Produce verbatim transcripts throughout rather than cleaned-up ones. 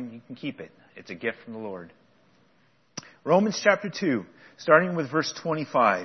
fine, you can keep it. It's a gift from the Lord. Romans chapter two, starting with verse twenty-five.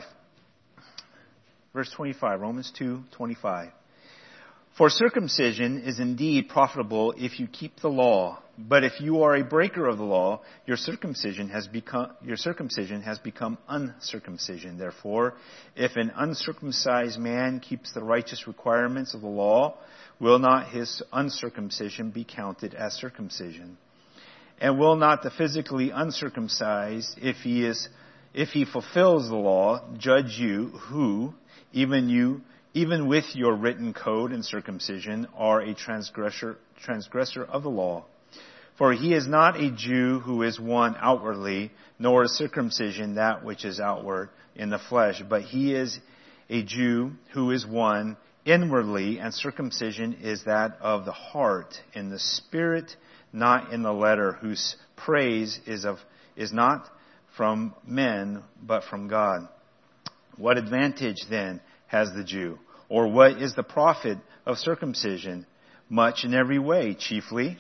Verse twenty-five, Romans two twenty-five. For circumcision is indeed profitable if you keep the law, but if you are a breaker of the law, your circumcision has become your circumcision has become uncircumcision. Therefore, if an uncircumcised man keeps the righteous requirements of the law, will not his uncircumcision be counted as circumcision? And will not the physically uncircumcised, if he is if he fulfills the law, judge you, who even you even with your written code and circumcision, are a transgressor, transgressor of the law? For he is not a Jew who is one outwardly, nor is circumcision that which is outward in the flesh, but he is a Jew who is one inwardly, and circumcision is that of the heart, in the spirit, not in the letter, whose praise is of is not from men, but from God. What advantage then has the Jew? Or what is the profit of circumcision? Much in every way, chiefly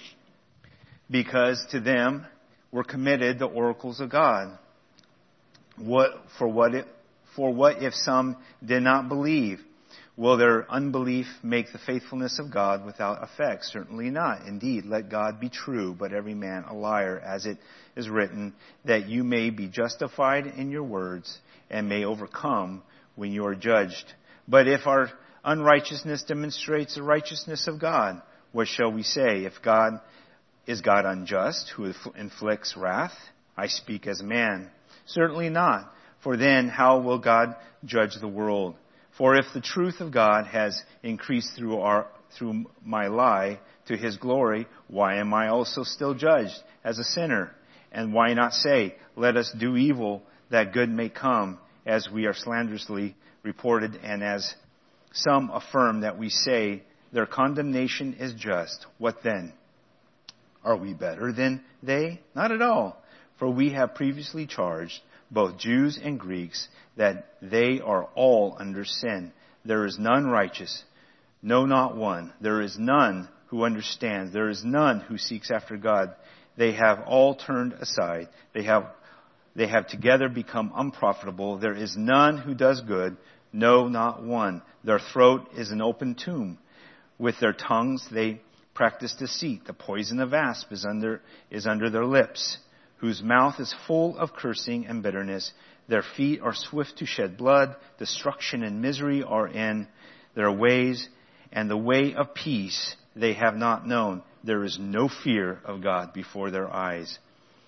because to them were committed the oracles of God. What for what if, for what if some did not believe? Will their unbelief make the faithfulness of God without effect? Certainly not. Indeed, let God be true, but every man a liar, as it is written, that you may be justified in your words and may overcome when you are judged. But if our unrighteousness demonstrates the righteousness of God, what shall we say? If God is God unjust, who inflicts wrath? I speak as a man. Certainly not. For then how will God judge the world? For if the truth of God has increased through our through my lie to his glory, why am I also still judged as a sinner? And why not say, let us do evil that good may come, as we are slanderously reported, and as some affirm that we say their condemnation is just. What then? Are we better than they? Not at all. For we have previously charged both Jews and Greeks that they are all under sin. There is none righteous, no, not one. There is none who understands. There is none who seeks after God. They have all turned aside. They have They have together become unprofitable. There is none who does good, no, not one. Their throat is an open tomb. With their tongues they practice deceit. The poison of asp is under is under their lips, whose mouth is full of cursing and bitterness. Their feet are swift to shed blood. Destruction and misery are in their ways, and the way of peace they have not known. There is no fear of God before their eyes.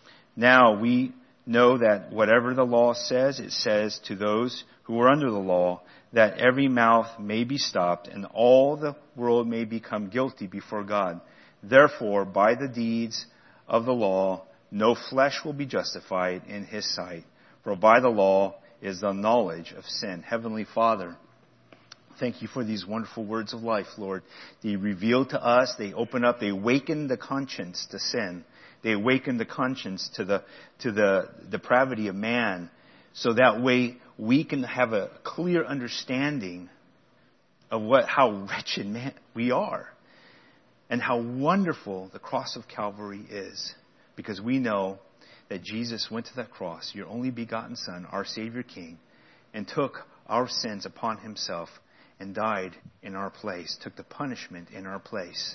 Now we know that whatever the law says, it says to those who are under the law, that every mouth may be stopped and all the world may become guilty before God. Therefore, by the deeds of the law, no flesh will be justified in his sight. For by the law is the knowledge of sin. Heavenly Father, thank you for these wonderful words of life, Lord. They reveal to us, they open up, they awaken the conscience to sin. They awaken the conscience to the to the depravity of man, so that way we can have a clear understanding of what how wretched man we are, and how wonderful the cross of Calvary is, because we know that Jesus went to that cross, your only begotten Son, our Savior King, and took our sins upon himself and died in our place, took the punishment in our place.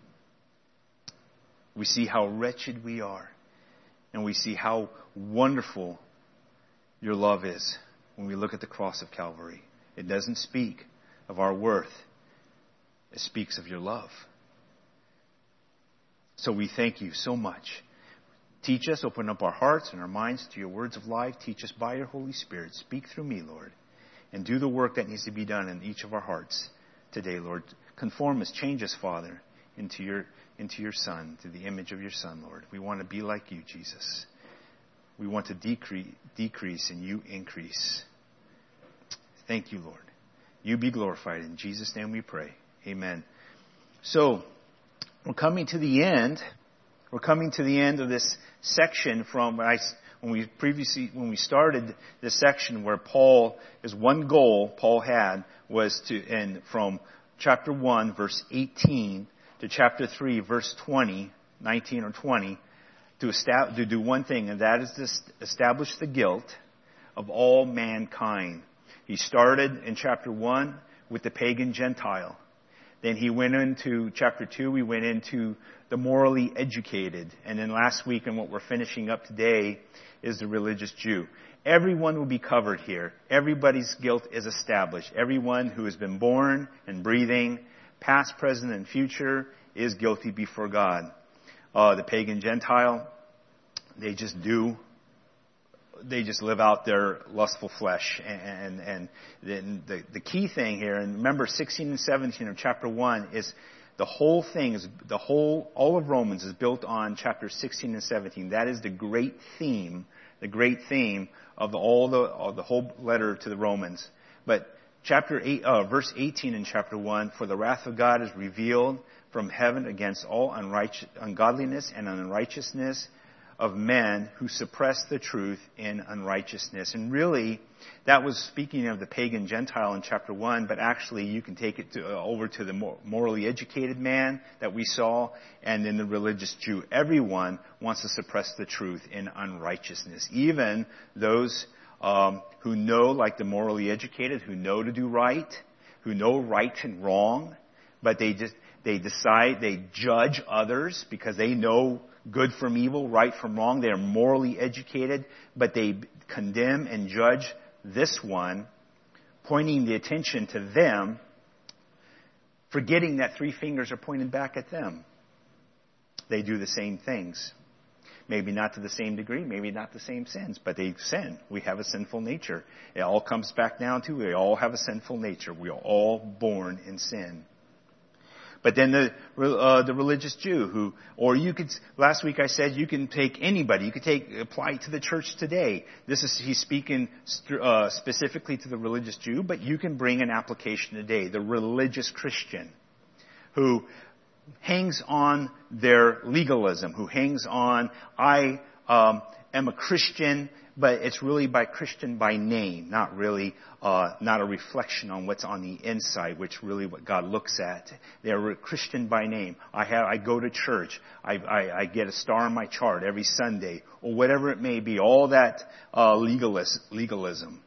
We see how wretched we are, and we see how wonderful your love is when we look at the cross of Calvary. It doesn't speak of our worth. It speaks of your love. So we thank you so much. Teach us, open up our hearts and our minds to your words of life. Teach us by your Holy Spirit. Speak through me, Lord, and do the work that needs to be done in each of our hearts today, Lord. Conform us, change us, Father, into your into your Son, to the image of your Son, Lord. We want to be like you, Jesus. We want to decrease, decrease and you increase. Thank you, Lord. You be glorified. In Jesus' name we pray. Amen. So, we're coming to the end. We're coming to the end of this section from when I when we previously when we started this section where Paul, his one goal Paul had was to end from chapter one, verse eighteen, to chapter three, verse twenty, nineteen or twenty, to, establish, to do one thing, and that is to establish the guilt of all mankind. He started in chapter one with the pagan Gentile. Then he went into chapter two, we went into the morally educated. And then last week, and what we're finishing up today, is the religious Jew. Everyone will be covered here. Everybody's guilt is established. Everyone who has been born and breathing, past, present, and future, is guilty before God. Uh, the pagan Gentile, they just do, they just live out their lustful flesh. And, and, and then the, the key thing here, and remember sixteen and seventeen of chapter one, is the whole thing, is the whole, all of Romans is built on chapter sixteen and seventeen. That is the great theme, the great theme of the, all the, of the whole letter to the Romans. But chapter eight, uh, verse eighteen in chapter one, for the wrath of God is revealed from heaven against all unrighteous, ungodliness and unrighteousness of men who suppress the truth in unrighteousness. And really, that was speaking of the pagan Gentile in chapter one, but actually you can take it to, uh, over to the more morally educated man that we saw, and then the religious Jew. Everyone wants to suppress the truth in unrighteousness. Even those um, who know, like the morally educated, who know to do right, who know right and wrong, but they just They decide, they judge others because they know good from evil, right from wrong. They are morally educated, but they condemn and judge this one, pointing the attention to them, forgetting that three fingers are pointed back at them. They do the same things. Maybe not to the same degree, maybe not the same sins, but they sin. We have a sinful nature. It all comes back down to we all have a sinful nature. We are all born in sin. But then the uh, the religious Jew who, or you could, last week I said you can take anybody, you could take, apply it to the church today. This is, he's speaking uh, specifically to the religious Jew, but you can bring an application today. The religious Christian who hangs on their legalism, who hangs on, I um, am a Christian, but it's really by Christian by name, not really, uh, not a reflection on what's on the inside, which really what God looks at. They're a Christian by name. I have, I go to church. I, I, I get a star on my chart every Sunday, or whatever it may be. All that uh, legalist, legalism.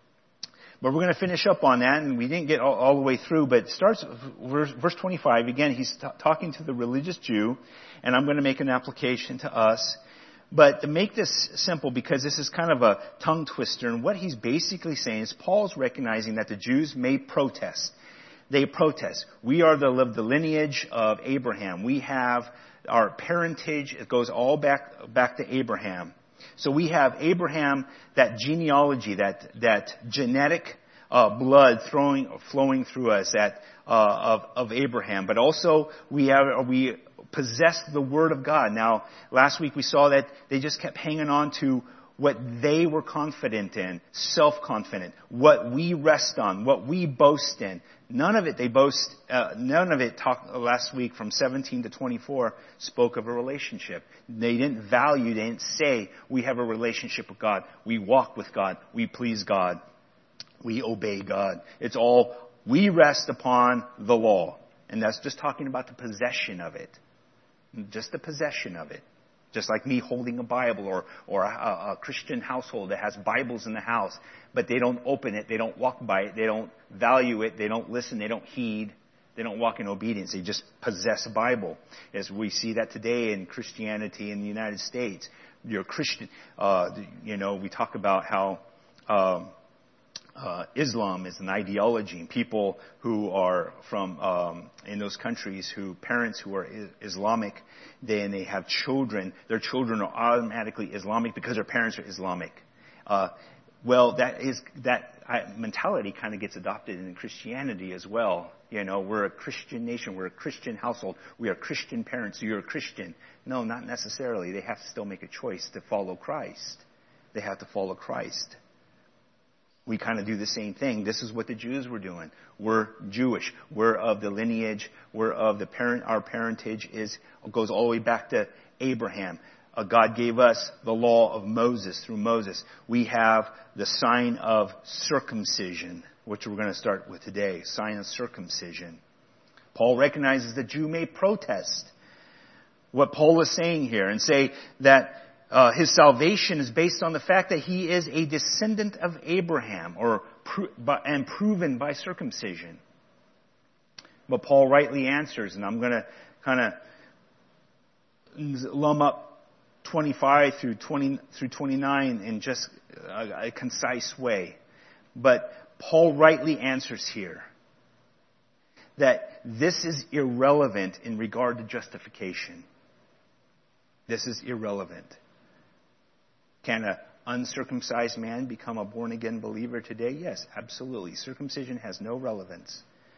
But we're going to finish up on that, and we didn't get all, all the way through, but it starts, verse, verse twenty-five, again, he's t- talking to the religious Jew, and I'm going to make an application to us. But to make this simple, because this is kind of a tongue twister, and what he's basically saying is Paul's recognizing that the Jews may protest. They protest. We are the, the lineage of Abraham. We have our parentage. It goes all back, back to Abraham. So we have Abraham, that genealogy, that, that genetic uh, blood throwing, flowing through us that, uh, of, of Abraham. But also we have, we possess the Word of God. Now, last week we saw that they just kept hanging on to what they were confident in, self-confident, what we rest on, what we boast in. None of it they boast, uh, none of it talked last week from seventeen to twenty-four spoke of a relationship. They didn't value, they didn't say we have a relationship with God. We walk with God. We please God. We obey God. It's all, we rest upon the law. And that's just talking about the possession of it. Just the possession of it. Just like me holding a Bible or, or a, a Christian household that has Bibles in the house, but they don't open it, they don't walk by it, they don't value it, they don't listen, they don't heed, they don't walk in obedience, they just possess a Bible. As we see that today in Christianity in the United States. You're a Christian, uh, you know, we talk about how, um, Uh, Islam is an ideology, and people who are from um, in those countries, who parents who are is- Islamic, then they have children. Their children are automatically Islamic because their parents are Islamic. Uh, well, that is that mentality kind of gets adopted in Christianity as well. You know, we're a Christian nation, we're a Christian household, we are Christian parents. So you're a Christian. No, not necessarily. They have to still make a choice to follow Christ. They have to follow Christ. We kind of do the same thing. This is what the Jews were doing. We're Jewish. We're of the lineage. We're of the parent. Our parentage is goes all the way back to Abraham. Uh, God gave us the law of Moses through Moses. We have the sign of circumcision, which we're going to start with today. Sign of circumcision. Paul recognizes the Jew may protest. what Paul is saying here and say that uh, his salvation is based on the fact that he is a descendant of Abraham, or pro- and proven by circumcision. But Paul rightly answers, and I'm going to kind of lump up twenty-five through twenty through twenty-nine in just a, a concise way. But Paul rightly answers here that this is irrelevant in regard to justification. This is irrelevant. Can an uncircumcised man become a born-again believer today? Yes, absolutely. Circumcision has no relevance.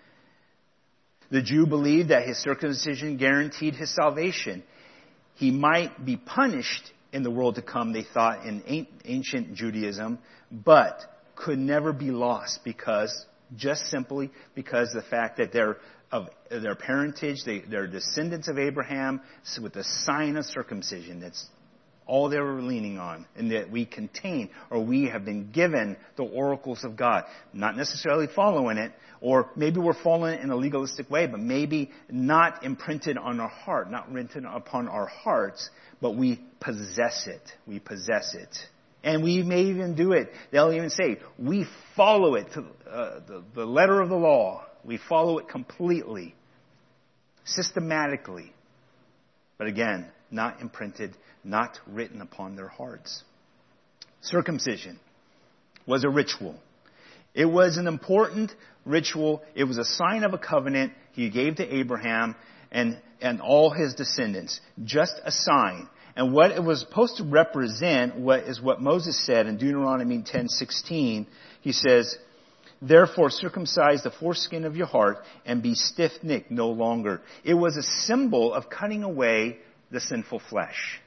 The Jew believed that his circumcision guaranteed his salvation. He might be punished in the world to come, they thought, in ancient Judaism, but could never be lost because, just simply because the fact that they're of their parentage, they, they're descendants of Abraham with the sign of circumcision. That's all they were leaning on, and that we contain, or we have been given the oracles of God. Not necessarily following it, or maybe we're following it in a legalistic way, but maybe not imprinted on our heart, not written upon our hearts, but we possess it. We possess it. And we may even do it. They'll even say, we follow it to uh, the, the letter of the law. We follow it completely, systematically. But again, not imprinted, not written upon their hearts. Circumcision was a ritual. It was an important ritual. It was a sign of a covenant he gave to Abraham and, and all his descendants. Just a sign. And what it was supposed to represent what is what Moses said in Deuteronomy ten sixteen. He says, therefore circumcise the foreskin of your heart and be stiff-necked no longer. It was a symbol of cutting away the sinful flesh.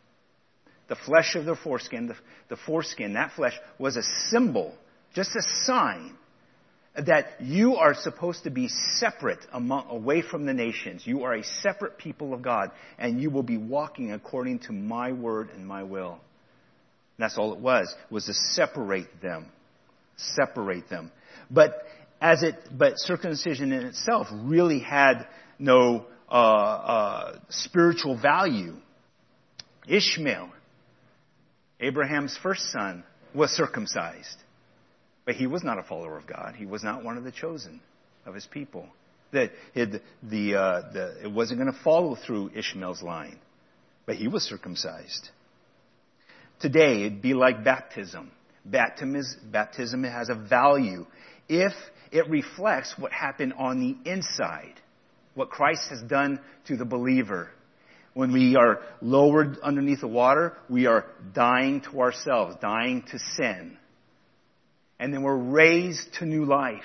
The flesh of the foreskin, the, the foreskin, that flesh was a symbol, just a sign that you are supposed to be separate among, away from the nations. You are a separate people of God, and you will be walking according to my word and my will. And that's all it was, was to separate them. Separate them. But as it, but circumcision in itself really had no uh, uh, spiritual value. Ishmael, Abraham's first son, was circumcised. But he was not a follower of God. He was not one of the chosen of his people. That the, the, uh, the, it wasn't going to follow through Ishmael's line. But he was circumcised. Today, it'd be like baptism. Baptism, is, baptism has a value if it reflects what happened on the inside, what Christ has done to the believer. When we are lowered underneath the water, we are dying to ourselves, dying to sin. And then we're raised to new life.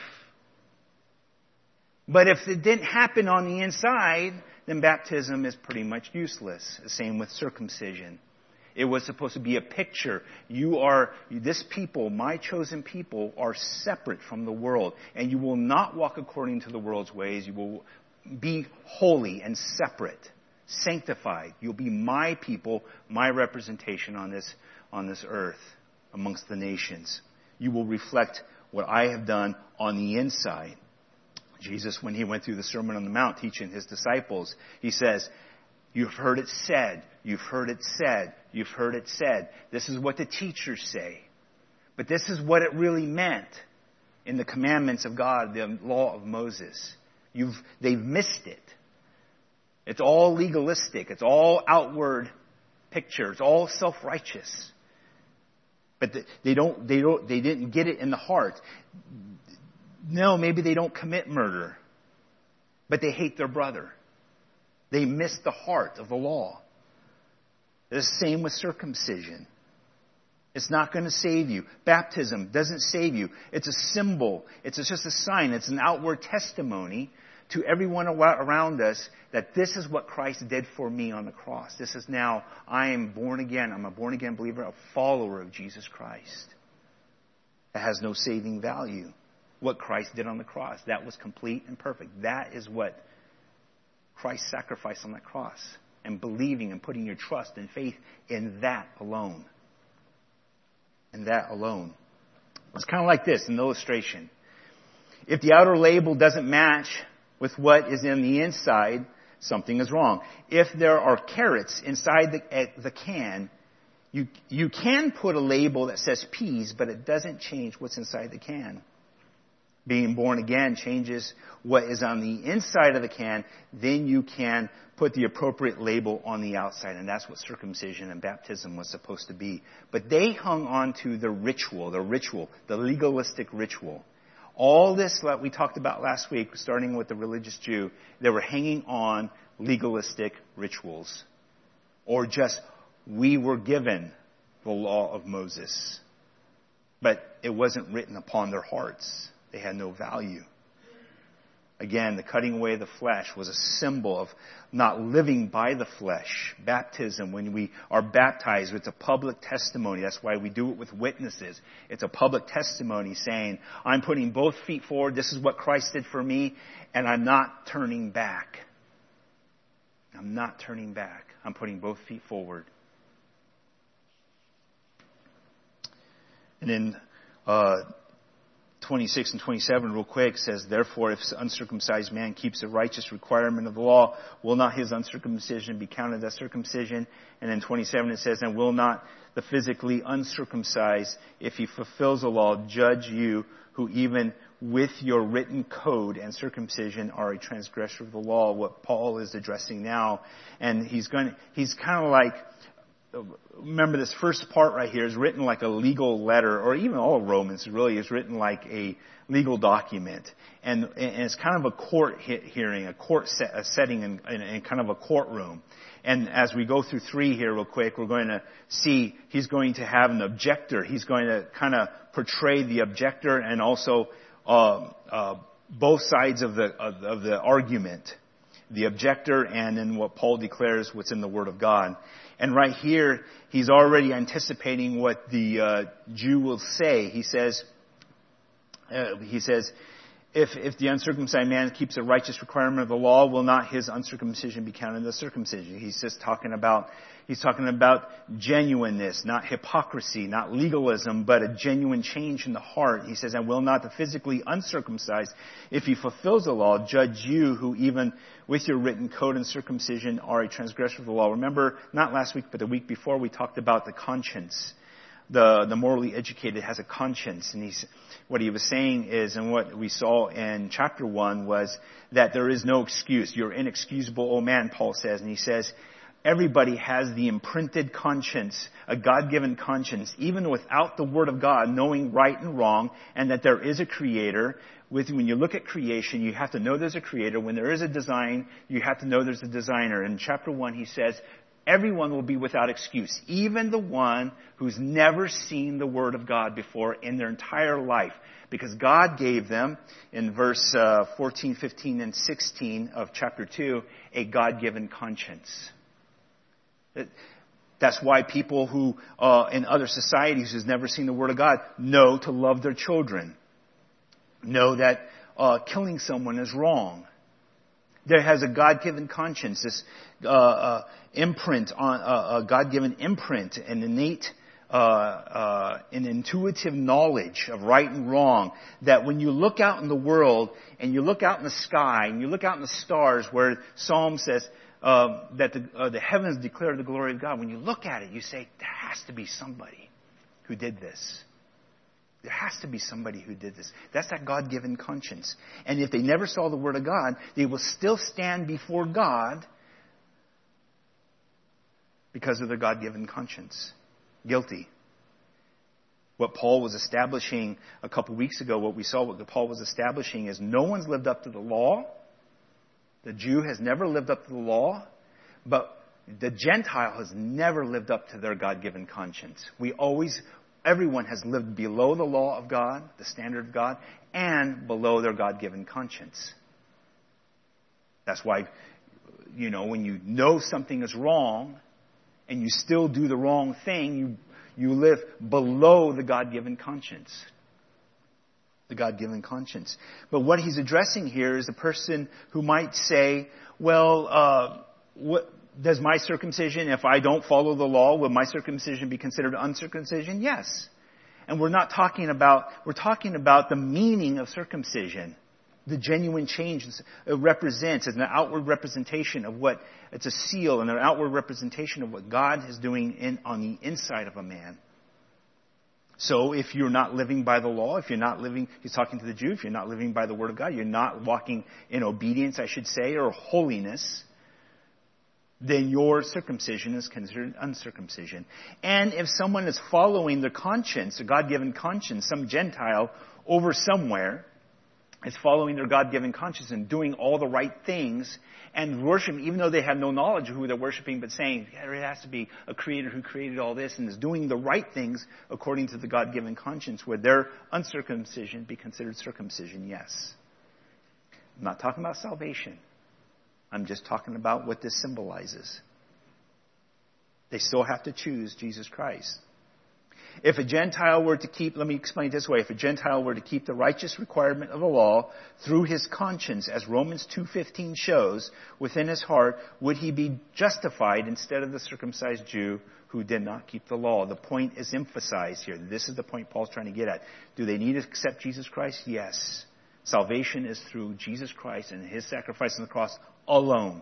But if it didn't happen on the inside, then baptism is pretty much useless. The same with circumcision. It was supposed to be a picture. You are, this people, my chosen people, are separate from the world. And you will not walk according to the world's ways. You will be holy and separate, sanctified. You'll be my people, my representation on this, on this earth amongst the nations. You will reflect what I have done on the inside. Jesus, when he went through the Sermon on the Mount teaching his disciples, he says, you've heard it said, you've heard it said, you've heard it said. This is what the teachers say. But this is what it really meant in the commandments of God, the law of Moses. You've, they've missed it. It's all legalistic. It's all outward picture. It's all self-righteous. But they don't, they don't, they didn't get it in the heart. No, maybe they don't commit murder, but they hate their brother. They miss the heart of the law. It's the same with circumcision. It's not going to save you. Baptism doesn't save you. It's a symbol. It's just a sign. It's an outward testimony to everyone around us that this is what Christ did for me on the cross. This is now, I am born again. I'm a born again believer, a follower of Jesus Christ. It has no saving value. What Christ did on the cross, that was complete and perfect. That is what Christ sacrificed on that cross. And believing and putting your trust and faith in that alone. And that alone. It's kind of like this, an illustration. If the outer label doesn't match with what is in the inside, something is wrong. If there are carrots inside the, the can, you, you can put a label that says peas, but it doesn't change what's inside the can. Being born again changes what is on the inside of the can. Then you can put the appropriate label on the outside. And that's what circumcision and baptism was supposed to be. But they hung on to the ritual, the ritual, the legalistic ritual. All this that we talked about last week, starting with the religious Jew, they were hanging on legalistic rituals. Or just, we were given the law of Moses. But it wasn't written upon their hearts. They had no value. Again, the cutting away of the flesh was a symbol of not living by the flesh. Baptism, when we are baptized, it's a public testimony. That's why we do it with witnesses. It's a public testimony saying, I'm putting both feet forward. This is what Christ did for me, and I'm not turning back. I'm not turning back. I'm putting both feet forward. And then, uh, twenty-six and twenty-seven real quick says, therefore, if uncircumcised man keeps the righteous requirement of the law, will not his uncircumcision be counted as circumcision? And in twenty-seven it says, and will not the physically uncircumcised, if he fulfills the law, judge you, who even with your written code and circumcision are a transgressor of the law? What Paul is addressing now. And he's going, he's kind of like, remember this first part right here is written like a legal letter, or even all of Romans really is written like a legal document. And, and it's kind of a court hearing, a court set, a setting in, in, in kind of a courtroom. And as we go through three here real quick, we're going to see he's going to have an objector. He's going to kind of portray the objector and also uh, uh, both sides of the, of, of the argument. The objector and then what Paul declares what's in the Word of God. And right here, he's already anticipating what the uh, Jew will say. He says, uh, he says, if if the uncircumcised man keeps a righteous requirement of the law, will not his uncircumcision be counted as circumcision? He's just talking about he's talking about genuineness, not hypocrisy, not legalism, but a genuine change in the heart. He says, and will not the physically uncircumcised, if he fulfills the law, judge you, who even with your written code and circumcision are a transgressor of the law? Remember, not last week, but the week before, we talked about the conscience. The, the morally educated has a conscience. And he's, what he was saying is, and what we saw in chapter one was that there is no excuse. You're inexcusable, oh man, Paul says. And he says, everybody has the imprinted conscience, a God-given conscience, even without the Word of God, knowing right and wrong, and that there is a Creator. With, when you look at creation, you have to know there's a Creator. When there is a design, you have to know there's a designer. In chapter one, he says, everyone will be without excuse, even the one who's never seen the Word of God before in their entire life. Because God gave them, in verse uh, fourteen, fifteen, and sixteen of chapter two, a God-given conscience. That's why people who, uh, in other societies who's never seen the Word of God, know to love their children. Know that uh, killing someone is wrong. There has a God-given conscience, this uh, uh, imprint on uh, a God-given imprint, an innate, uh, uh, an intuitive knowledge of right and wrong. That when you look out in the world and you look out in the sky and you look out in the stars, where Psalm says uh, that the, uh, the heavens declare the glory of God. When you look at it, you say, there has to be somebody who did this. There has to be somebody who did this. That's that God-given conscience. And if they never saw the Word of God, they will still stand before God because of their God-given conscience. Guilty. What Paul was establishing a couple weeks ago, what we saw, what Paul was establishing is no one's lived up to the law. The Jew has never lived up to the law. But the Gentile has never lived up to their God-given conscience. We always... Everyone has lived below the law of God, the standard of God, and below their God-given conscience. That's why, you know, when you know something is wrong and you still do the wrong thing, you you live below the God-given conscience. The God-given conscience. But what he's addressing here is the person who might say, well, uh, what... Does my circumcision, if I don't follow the law, will my circumcision be considered uncircumcision? Yes. And we're not talking about, we're talking about the meaning of circumcision. the genuine change it represents as an outward representation of what, it's a seal and an outward representation of what God is doing in, on the inside of a man. So if you're not living by the law, if you're not living, he's talking to the Jew, if you're not living by the word of God, you're not walking in obedience, I should say, or holiness, then your circumcision is considered uncircumcision. And if someone is following their conscience, a God-given conscience, some Gentile over somewhere is following their God-given conscience and doing all the right things and worshiping, even though they have no knowledge of who they're worshiping, but saying, yeah, there has to be a creator who created all this and is doing the right things according to the God-given conscience, would their uncircumcision be considered circumcision? Yes. I'm not talking about salvation. I'm just talking about what this symbolizes. They still have to choose Jesus Christ. If a Gentile were to keep, let me explain it this way, if a Gentile were to keep the righteous requirement of the law through his conscience, as Romans two fifteen shows, within his heart, would he be justified instead of the circumcised Jew who did not keep the law? The point is emphasized here. This is the point Paul's trying to get at. Do they need to accept Jesus Christ? Yes. Salvation is through Jesus Christ and his sacrifice on the cross alone.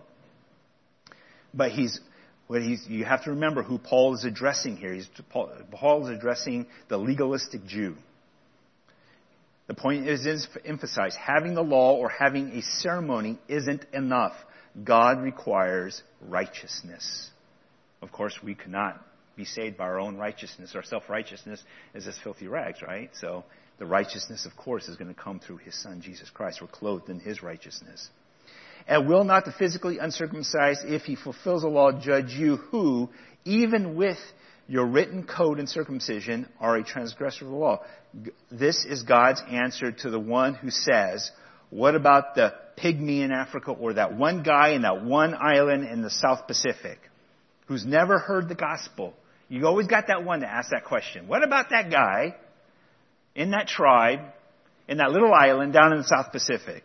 But he's What he's, you have to remember who Paul is addressing here. He's, Paul, Paul is addressing the legalistic Jew. The point is, is emphasized, having the law or having a ceremony isn't enough. God requires righteousness. Of course, we cannot be saved by our own righteousness. Our self-righteousness is as filthy rags, right? So the righteousness, of course, is going to come through his son, Jesus Christ. We're clothed in his righteousness. And will not the physically uncircumcised, if he fulfills the law, judge you who, even with your written code and circumcision, are a transgressor of the law? This is God's answer to the one who says, what about the pygmy in Africa or that one guy in that one island in the South Pacific who's never heard the gospel? You always got that one to ask that question. What about that guy in that tribe, in that little island down in the South Pacific?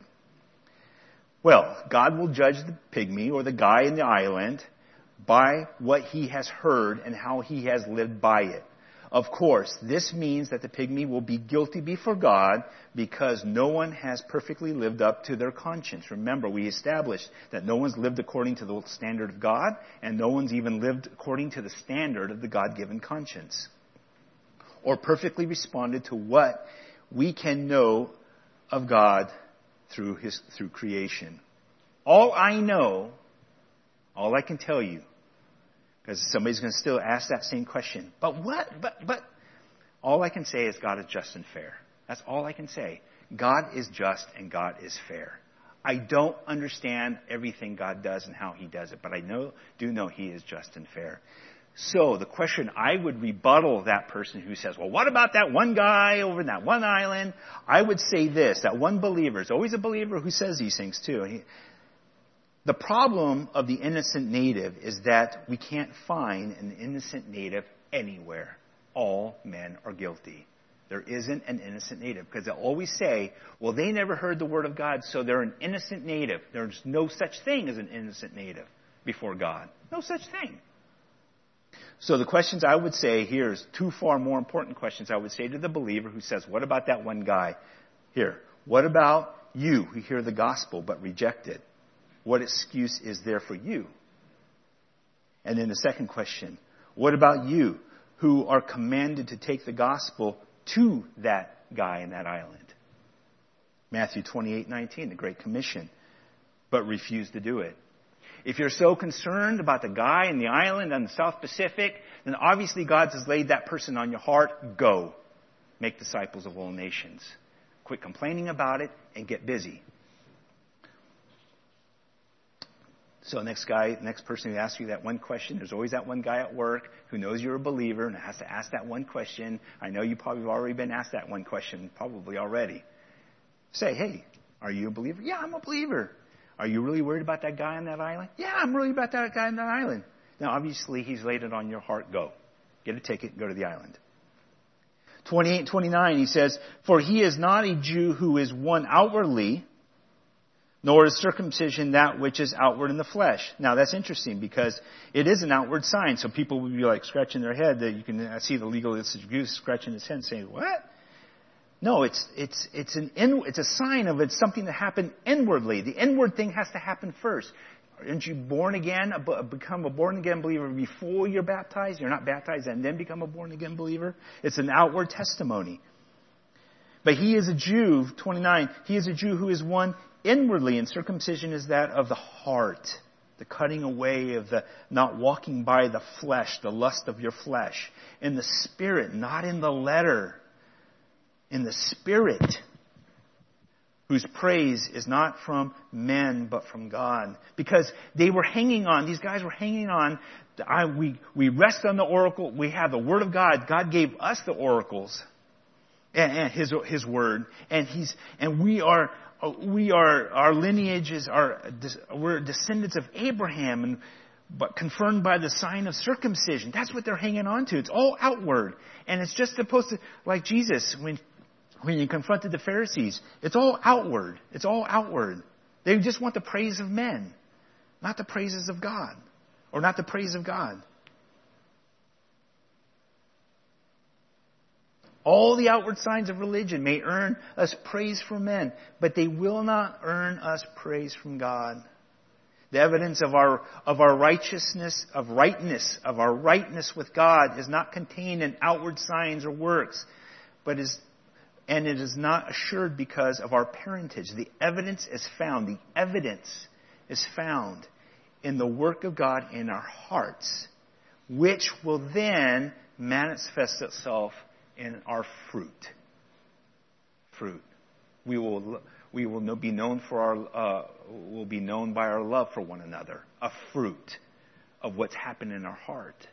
Well, God will judge the pygmy or the guy in the island by what he has heard and how he has lived by it. Of course, this means that the pygmy will be guilty before God because no one has perfectly lived up to their conscience. Remember, we established that no one's lived according to the standard of God, and no one's even lived according to the standard of the God-given conscience, or perfectly responded to what we can know of God through his, through creation. All I know, all I can tell you, because somebody's going to still ask that same question, but what, but, but, all I can say is God is just and fair. That's all I can say. God is just and God is fair. I don't understand everything God does and how he does it, but I know, do know he is just and fair. So the question I would rebuttal that person who says, well, what about that one guy over in that one island? I would say this, that one believer is always a believer who says these things too. He, the problem of the innocent native is that we can't find an innocent native anywhere. All men are guilty. There isn't an innocent native because they'll always say, well, they never heard the word of God, so they're an innocent native. There's no such thing as an innocent native before God. No such thing. So the questions I would say here is two far more important questions I would say to the believer who says, what about that one guy? Here, what about you who hear the gospel but reject it? What excuse is there for you? And then the second question, what about you who are commanded to take the gospel to that guy in that island? Matthew twenty-eight nineteen, the Great Commission, but refuse to do it. If you're so concerned about the guy in the island on the South Pacific, then obviously God has laid that person on your heart. Go. Make disciples of all nations. Quit complaining about it and get busy. So next guy, next person who asks you that one question, there's always that one guy at work who knows you're a believer and has to ask that one question. I know you probably have already been asked that one question, probably already. Say, hey, are you a believer? Yeah, I'm a believer. Are you really worried about that guy on that island? Yeah, I'm really about that guy on that island. Now, obviously, he's laid it on your heart. Go. Get a ticket. Go to the island. twenty-eight and twenty-nine, he says, for he is not a Jew who is one outwardly, nor is circumcision that which is outward in the flesh. Now, that's interesting because it is an outward sign. So people would be like scratching their head that you can see the legalistic Jew scratching his head saying, what? No, it's it's it's an in, it's a sign of it's something that happened inwardly. The inward thing has to happen first. Aren't you born again, become a born again believer before you're baptized? You're not baptized and then become a born again believer. It's an outward testimony. But he is a Jew, twenty-nine, he is a Jew who is one inwardly, and circumcision is that of the heart. The cutting away of the, not walking by the flesh, the lust of your flesh. In the spirit, not in the letter. In the spirit. Whose praise is not from men, but from God. Because they were hanging on, these guys were hanging on. I, we, we rest on the oracle. We have the Word of God. God gave us the oracles. And, and His, His Word. And He's, and we are, we are, our lineage is, our, we're descendants of Abraham, and, but confirmed by the sign of circumcision. That's what they're hanging on to. It's all outward. And it's just supposed to, like Jesus, when When you confronted the Pharisees, it's all outward. It's all outward. They just want the praise of men, not the praises of God, or not the praise of God. All the outward signs of religion may earn us praise from men, but they will not earn us praise from God. The evidence of our of our righteousness, of rightness, of our rightness with God is not contained in outward signs or works, but is And it is not assured because of our parentage. The evidence is found. The evidence is found in the work of God in our hearts, which will then manifest itself in our fruit. Fruit. We will we will be known for our uh, will be known by our love for one another. A fruit of what's happened in our heart.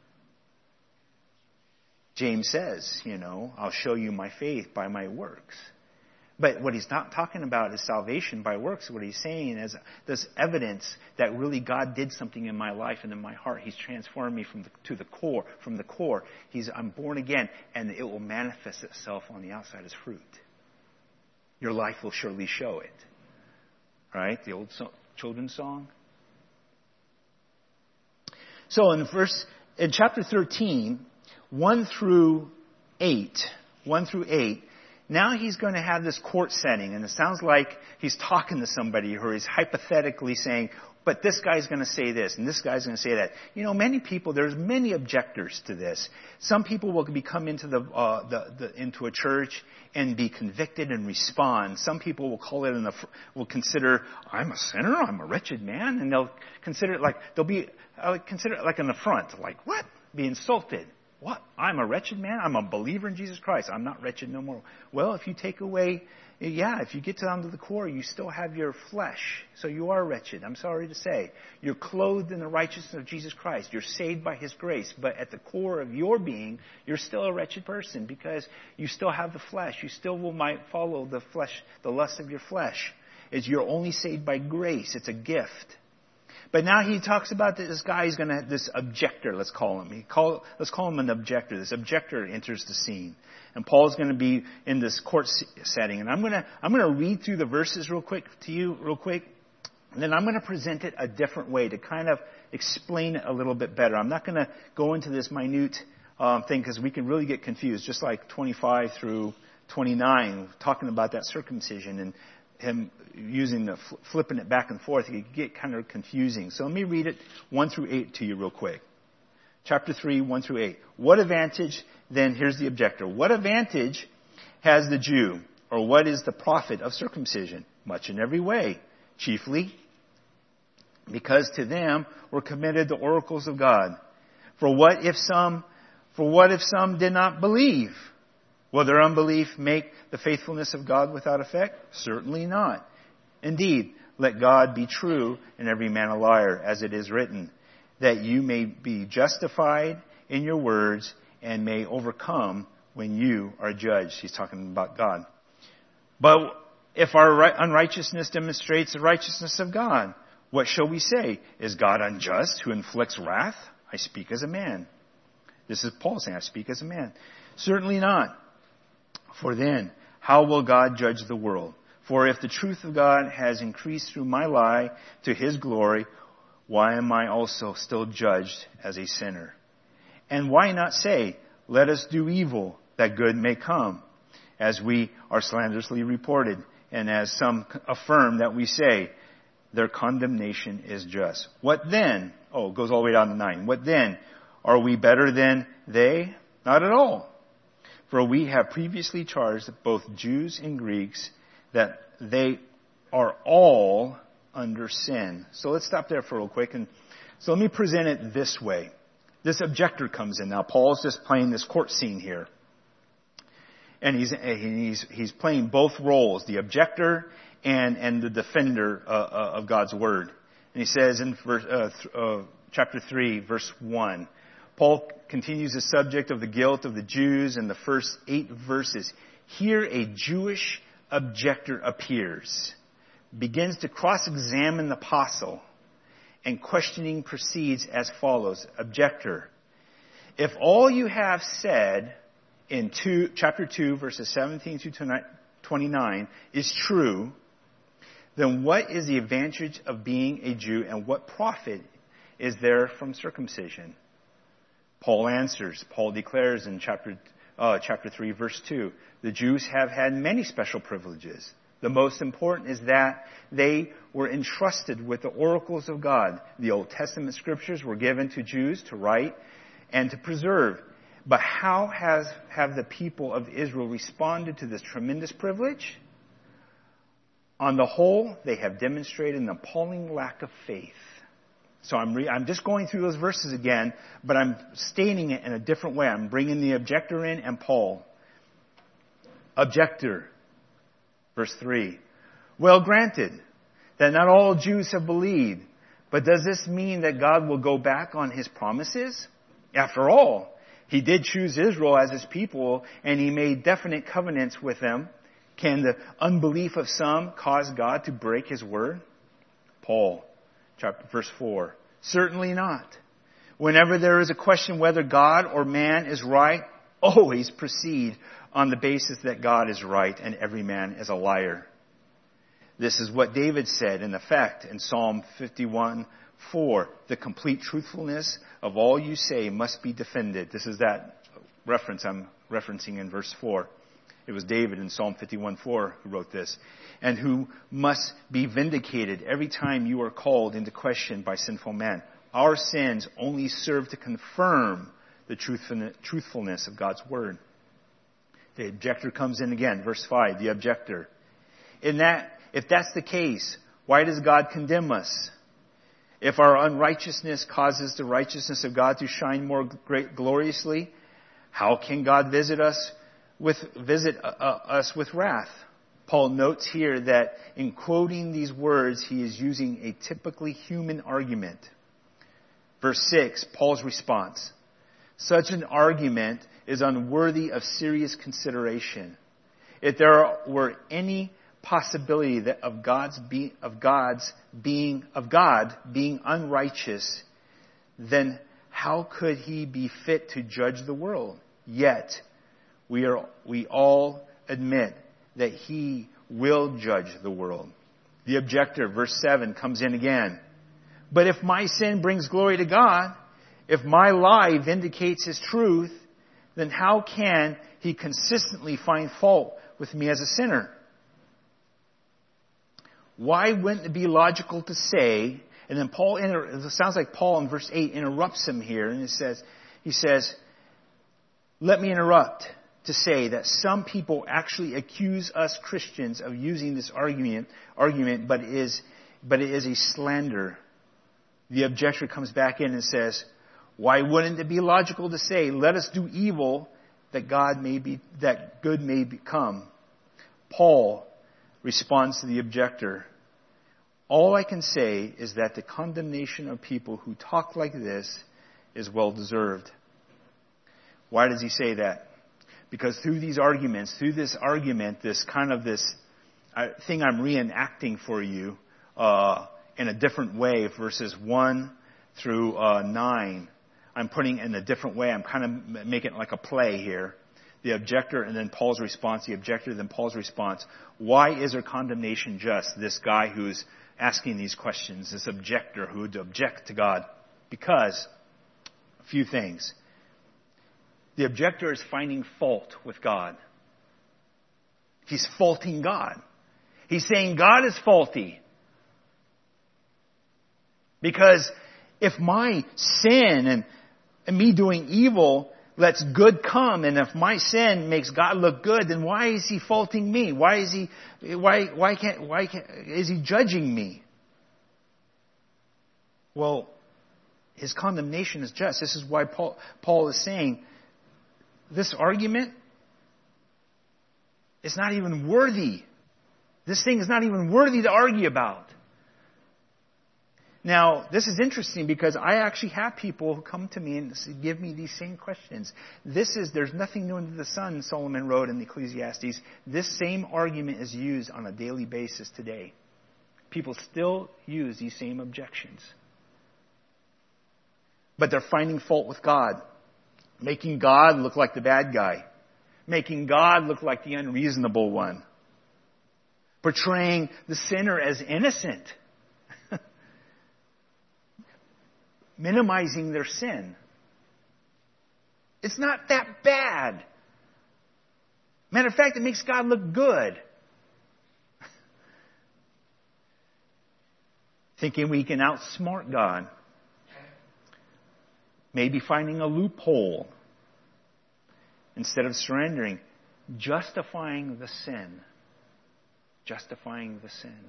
James says, you know, I'll show you my faith by my works. But what he's not talking about is salvation by works. What he's saying is this evidence that really God did something in my life and in my heart. He's transformed me from the, to the core, from the core. He's, I'm born again, and it will manifest itself on the outside as fruit. Your life will surely show it. Right? The old so, children's song. So in verse, in chapter thirteen, One through eight, one through eight, now he's going to have this court setting, and it sounds like he's talking to somebody, or he's hypothetically saying, but this guy's going to say this, and this guy's going to say that. You know, many people, there's many objectors to this. Some people will be come into the, uh, the, the into a church and be convicted and respond. Some people will call it in the, will consider, I'm a sinner, I'm a wretched man, and they'll consider it like, they'll be, uh, consider it like an affront, like, what? Be insulted. What? I'm a wretched man? I'm a believer in Jesus Christ. I'm not wretched no more. Well, if you take away, yeah, if you get down to the core, you still have your flesh. So you are wretched. I'm sorry to say. You're clothed in the righteousness of Jesus Christ. You're saved by His grace. But at the core of your being, you're still a wretched person because you still have the flesh. You still will might follow the flesh, the lust of your flesh. It's you're only saved by grace. It's a gift. But now he talks about this guy, he's going to, this objector, let's call him. He call, let's call him an objector. This objector enters the scene. And Paul's going to be in this court setting. And I'm going to, I'm going to read through the verses real quick to you, real quick. And then I'm going to present it a different way to kind of explain it a little bit better. I'm not going to go into this minute um, thing because we can really get confused, just like twenty-five through twenty-nine, talking about that circumcision and him using the flipping it back and forth. It could get kind of confusing. So let me read it one through eight to you real quick. Chapter three, one through eight. What advantage, then here's the objector. What advantage has the Jew, or what is the profit of circumcision? Much in every way, chiefly because to them were committed the oracles of God. For what if some, for what if some did not believe? Will their unbelief make the faithfulness of God without effect? Certainly not. Indeed, let God be true and every man a liar, as it is written, that you may be justified in your words and may overcome when you are judged. He's talking about God. But if our unrighteousness demonstrates the righteousness of God, what shall we say? Is God unjust who inflicts wrath? I speak as a man. This is Paul saying, I speak as a man. Certainly not. For then, how will God judge the world? For if the truth of God has increased through my lie to His glory, why am I also still judged as a sinner? And why not say, let us do evil that good may come? as we are slanderously reported, and as some affirm that we say, their condemnation is just. What then? Oh, it goes all the way down to nine. What then? Are we better than they? Not at all. For we have previously charged both Jews and Greeks that they are all under sin. So let's stop there for real quick. And so let me present it this way. This objector comes in. Now Paul's just playing this court scene here. And he's, he's, he's playing both roles, the objector and, and the defender uh, uh, of God's word. And he says in verse, uh, th- uh, chapter three, verse one, Paul continues the subject of the guilt of the Jews in the first eight verses. Here a Jewish objector appears, begins to cross-examine the apostle, and questioning proceeds as follows. Objector, if all you have said in two, chapter two, verses seventeen to twenty-nine is true, then what is the advantage of being a Jew, and what profit is there from circumcision? Paul answers. Paul declares in chapter uh, chapter three, verse two, the Jews have had many special privileges. The most important is that they were entrusted with the oracles of God. The Old Testament scriptures were given to Jews to write and to preserve. But how has have the people of Israel responded to this tremendous privilege? On the whole, they have demonstrated an appalling lack of faith. So I'm, re- I'm just going through those verses again, but I'm stating it in a different way. I'm bringing the objector in and Paul. Objector, verse three. Well, granted that not all Jews have believed, but does this mean that God will go back on his promises? After all, he did choose Israel as his people, and he made definite covenants with them. Can the unbelief of some cause God to break his word? Paul, chapter verse four. Certainly not. Whenever there is a question whether God or man is right, always proceed on the basis that God is right and every man is a liar. This is what David said in effect in Psalm fifty-one four. The complete truthfulness of all you say must be defended. This is that reference I'm referencing in verse four. It was David in Psalm fifty-one four who wrote this. And who must be vindicated every time you are called into question by sinful men. Our sins only serve to confirm the truthfulness of God's word. The objector comes in again, verse five, the objector. In that, if that's the case, why does God condemn us? If our unrighteousness causes the righteousness of God to shine more great, gloriously, how can God visit us with visit uh, us with wrath? Paul notes here that in quoting these words, he is using a typically human argument. Verse six, Paul's response. Such an argument is unworthy of serious consideration. If there were any possibility that of God's be, of God's being of God being unrighteous, then how could he be fit to judge the world? Yet we are we all admit that he will judge the world. The objector, verse seven, comes in again. But if my sin brings glory to God, if my lie vindicates his truth, then how can he consistently find fault with me as a sinner? Why wouldn't it be logical to say, and then Paul, it sounds like Paul in verse eight interrupts him here, and it says, he says, let me interrupt to say that some people actually accuse us Christians of using this argument, argument, but it is, but it is a slander. The objector comes back in and says, why wouldn't it be logical to say, let us do evil that God may be, that good may become? Paul responds to the objector. All I can say is that the condemnation of people who talk like this is well deserved. Why does he say that? Because through these arguments, through this argument, this kind of this uh, thing I'm reenacting for you uh, in a different way, verses one through uh, nine, I'm putting it in a different way. I'm kind of making it like a play here. The objector and then Paul's response, the objector, then Paul's response. Why is there condemnation just? This guy who's asking these questions, this objector who would object to God. Because, a few things. The objector is finding fault with God. He's faulting God. He's saying God is faulty. Because if my sin and, and me doing evil lets good come, and if my sin makes God look good, then why is He faulting me? Why is He, why, why can't, why can't, is He judging me? Well, His condemnation is just. This is why Paul, Paul is saying, this argument is not even worthy. This thing is not even worthy to argue about. Now, this is interesting because I actually have people who come to me and give me these same questions. This is, there's nothing new under the sun, Solomon wrote in Ecclesiastes. This same argument is used on a daily basis today. People still use these same objections. But they're finding fault with God, making God look like the bad guy, making God look like the unreasonable one, portraying the sinner as innocent, minimizing their sin. It's not that bad. Matter of fact, it makes God look good. Thinking we can outsmart God. Maybe finding a loophole instead of surrendering, justifying the sin. Justifying the sin.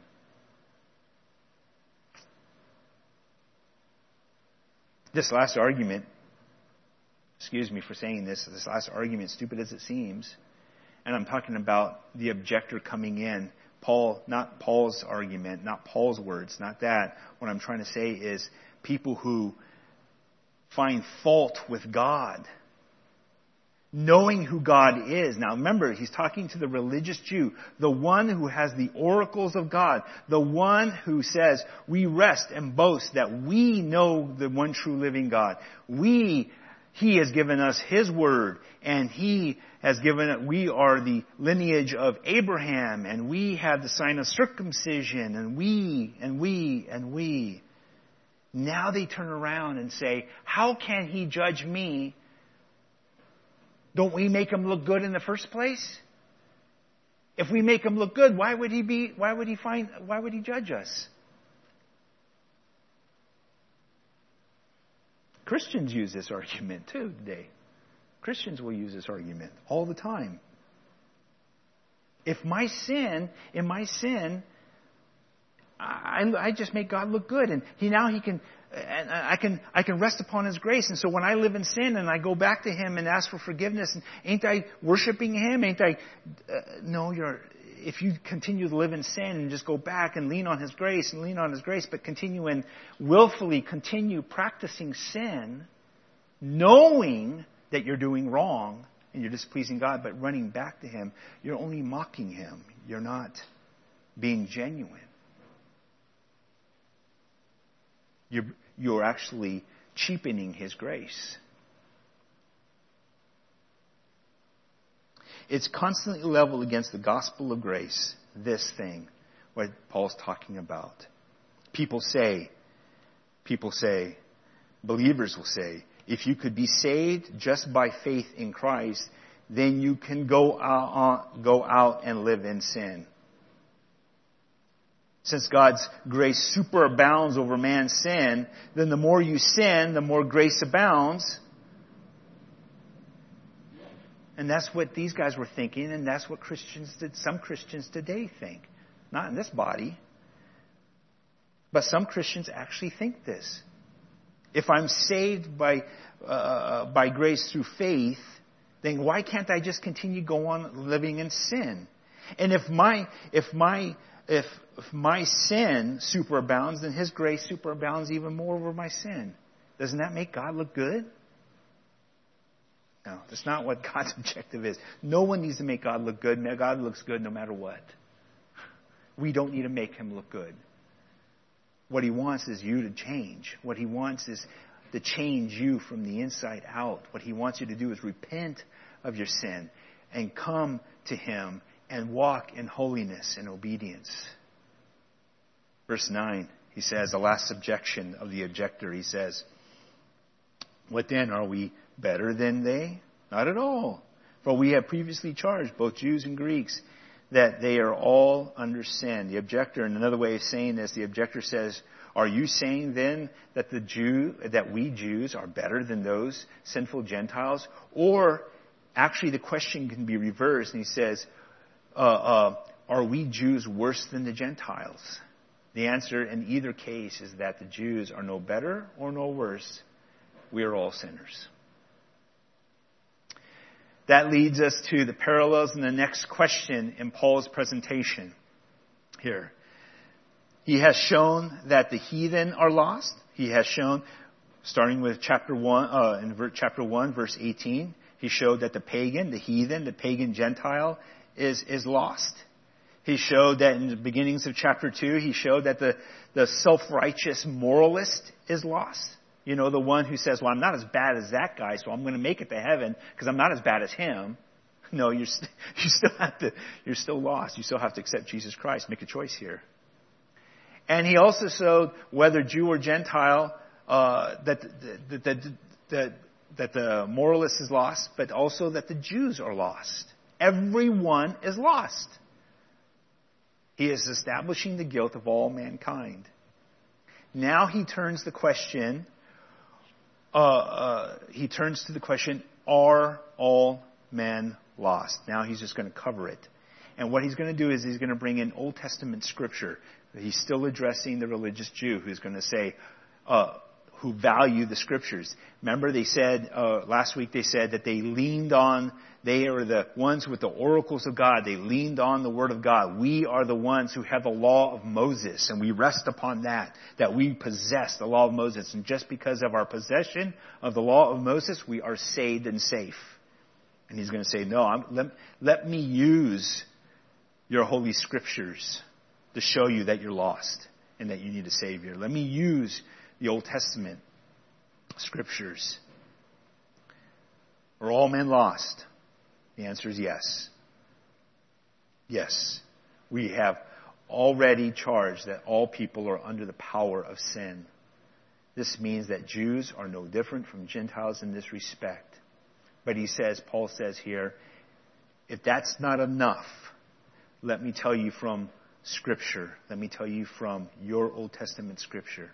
This last argument, excuse me for saying this, this last argument, stupid as it seems, and I'm talking about the objector coming in. Paul, not Paul's argument, not Paul's words, not that. What I'm trying to say is people who find fault with God, knowing who God is. Now remember, he's talking to the religious Jew, the one who has the oracles of God, the one who says, we rest and boast that we know the one true living God. We, He has given us His word, and He has given it, we are the lineage of Abraham, and we have the sign of circumcision, and we, and we, and we. Now they turn around and say, how can He judge me? Don't we make Him look good in the first place? If we make Him look good, why would He be, why would He find, why would He judge us? Christians use this argument too today. Christians will use this argument all the time. If my sin, in my sin, I, I just make God look good, and He now He can, and I can I can rest upon His grace. And so when I live in sin and I go back to Him and ask for forgiveness, and ain't I worshiping Him? Ain't I? Uh, no, you're. If you continue to live in sin and just go back and lean on His grace and lean on His grace, but continue and willfully continue practicing sin, knowing that you're doing wrong and you're displeasing God, but running back to Him, you're only mocking Him. You're not being genuine. You're, you're actually cheapening His grace. It's constantly leveled against the gospel of grace, this thing, what Paul's talking about. People say, people say, believers will say, if you could be saved just by faith in Christ, then you can go out, go out and live in sin. Since God's grace superabounds over man's sin, then the more you sin, the more grace abounds. And that's what these guys were thinking, and that's what Christians did. Some Christians today think. Not in this body. But some Christians actually think this. If I'm saved by uh, by grace through faith, then why can't I just continue go on living in sin? And if my if my if, if my sin superabounds, then His grace superabounds even more over my sin. Doesn't that make God look good? No, that's not what God's objective is. No one needs to make God look good. God looks good no matter what. We don't need to make Him look good. What He wants is you to change. What He wants is to change you from the inside out. What He wants you to do is repent of your sin and come to Him and walk in holiness and obedience. Verse nine, he says, the last objection of the objector, he says, what then? Are we better than they? Not at all. For we have previously charged both Jews and Greeks that they are all under sin. The objector, in another way of saying this, the objector says, are you saying then that the Jew, that we Jews are better than those sinful Gentiles? Or actually the question can be reversed and he says, uh, uh, are we Jews worse than the Gentiles? The answer in either case is that the Jews are no better or no worse. We are all sinners. That leads us to the parallels in the next question in Paul's presentation here. He has shown that the heathen are lost. He has shown, starting with chapter one, uh, in chapter one, verse eighteen, he showed that the pagan, the heathen, the pagan Gentile is, is lost. He showed that in the beginnings of chapter two, he showed that the, the self-righteous moralist is lost. You know, the one who says, well, I'm not as bad as that guy, so I'm going to make it to heaven because I'm not as bad as him. No, you're, st- you still have to, you're still lost. You still have to accept Jesus Christ. Make a choice here. And he also showed, whether Jew or Gentile, uh, that, that, that, that, that the moralist is lost, but also that the Jews are lost. Everyone is lost. He is establishing the guilt of all mankind. Now he turns the question, uh, uh, he turns to the question, are all men lost? Now he's just going to cover it. And what he's going to do is he's going to bring in Old Testament scripture. He's still addressing the religious Jew who's going to say, uh, who value the scriptures. Remember they said, uh, last week they said that they leaned on, they are the ones with the oracles of God. They leaned on the word of God. We are the ones who have the law of Moses, and we rest upon that, that we possess the law of Moses. And just because of our possession of the law of Moses, we are saved and safe. And he's going to say, no, I'm, let, let me use your holy scriptures to show you that you're lost and that you need a Savior. Let me use the Old Testament scriptures. Are all men lost? The answer is yes. Yes. We have already charged that all people are under the power of sin. This means that Jews are no different from Gentiles in this respect. But he says, Paul says here, if that's not enough, let me tell you from Scripture. Let me tell you from your Old Testament Scripture.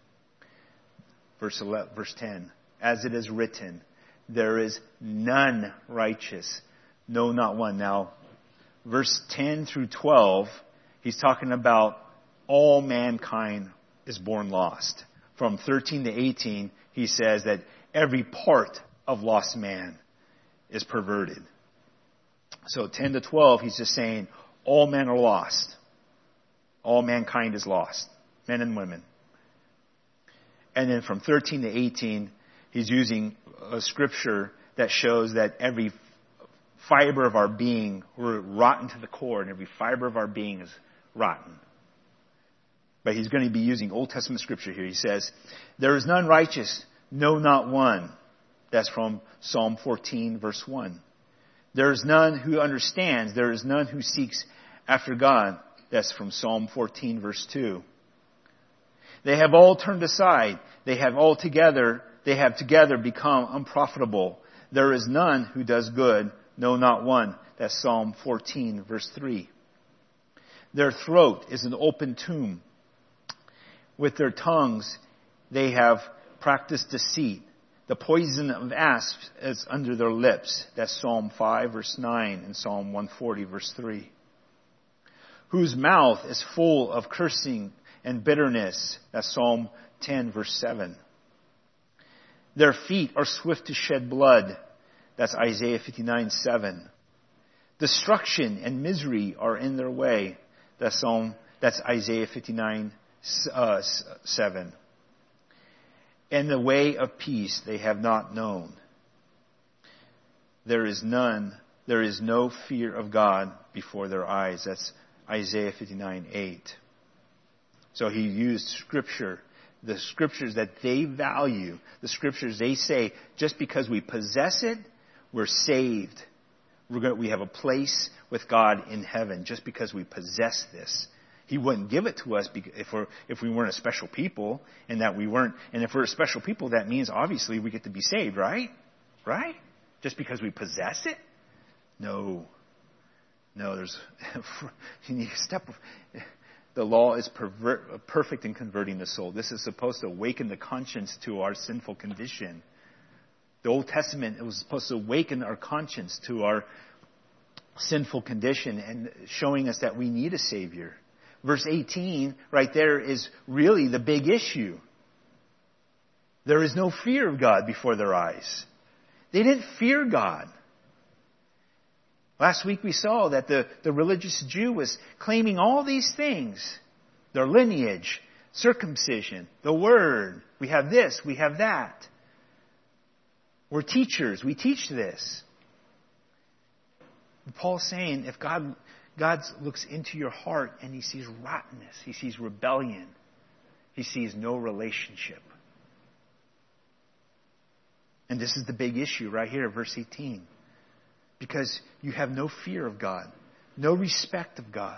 Verse eleven, verse ten. As it is written, there is none righteous, no, not one. Now, verse ten through twelve, he's talking about all mankind is born lost. From thirteen to eighteen, he says that every part of lost man is perverted. So ten to twelve, he's just saying all men are lost. All mankind is lost, men and women. And then from thirteen to eighteen, he's using a scripture that shows that every fiber of our being, we're rotten to the core, and every fiber of our being is rotten. But he's going to be using Old Testament scripture here. He says, there is none righteous, no, not one. That's from Psalm fourteen, verse one. There is none who understands. There is none who seeks after God. That's from Psalm fourteen, verse two. They have all turned aside. They have all together, they have together become unprofitable. There is none who does good, no, not one. That's Psalm fourteen, verse three. Their throat is an open tomb. With their tongues they have practiced deceit. The poison of asps is under their lips. That's Psalm five, verse nine, and Psalm one forty, verse three. Whose mouth is full of cursing and bitterness. That's Psalm ten, verse seven. Their feet are swift to shed blood. That's Isaiah fifty-nine, seven. Destruction and misery are in their way. That's Psalm, that's Isaiah fifty-nine, seven. And the way of peace they have not known. There is none, there is no fear of God before their eyes. That's Isaiah fifty-nine, eight. So he used scripture, the scriptures that they value, the scriptures they say, just because we possess it, we're saved. We're going to, we have a place with God in heaven just because we possess this. He wouldn't give it to us if we're, if we weren't a special people, and that we weren't, and if we're a special people, that means obviously we get to be saved, right? Right? Just because we possess it? No. No, there's you need a step of, the law is pervert, perfect in converting the soul. This is supposed to awaken the conscience to our sinful condition. The Old Testament, it was supposed to awaken our conscience to our sinful condition and showing us that we need a Savior. Verse eighteen, right there, is really the big issue. There is no fear of God before their eyes. They didn't fear God. Last week we saw that the, the religious Jew was claiming all these things. Their lineage, circumcision, the Word. We have this, we have that. We're teachers, we teach this. Paul's saying if God, God looks into your heart and He sees rottenness, He sees rebellion, He sees no relationship. And this is the big issue right here, verse eighteen. Because you have no fear of God, no respect of God.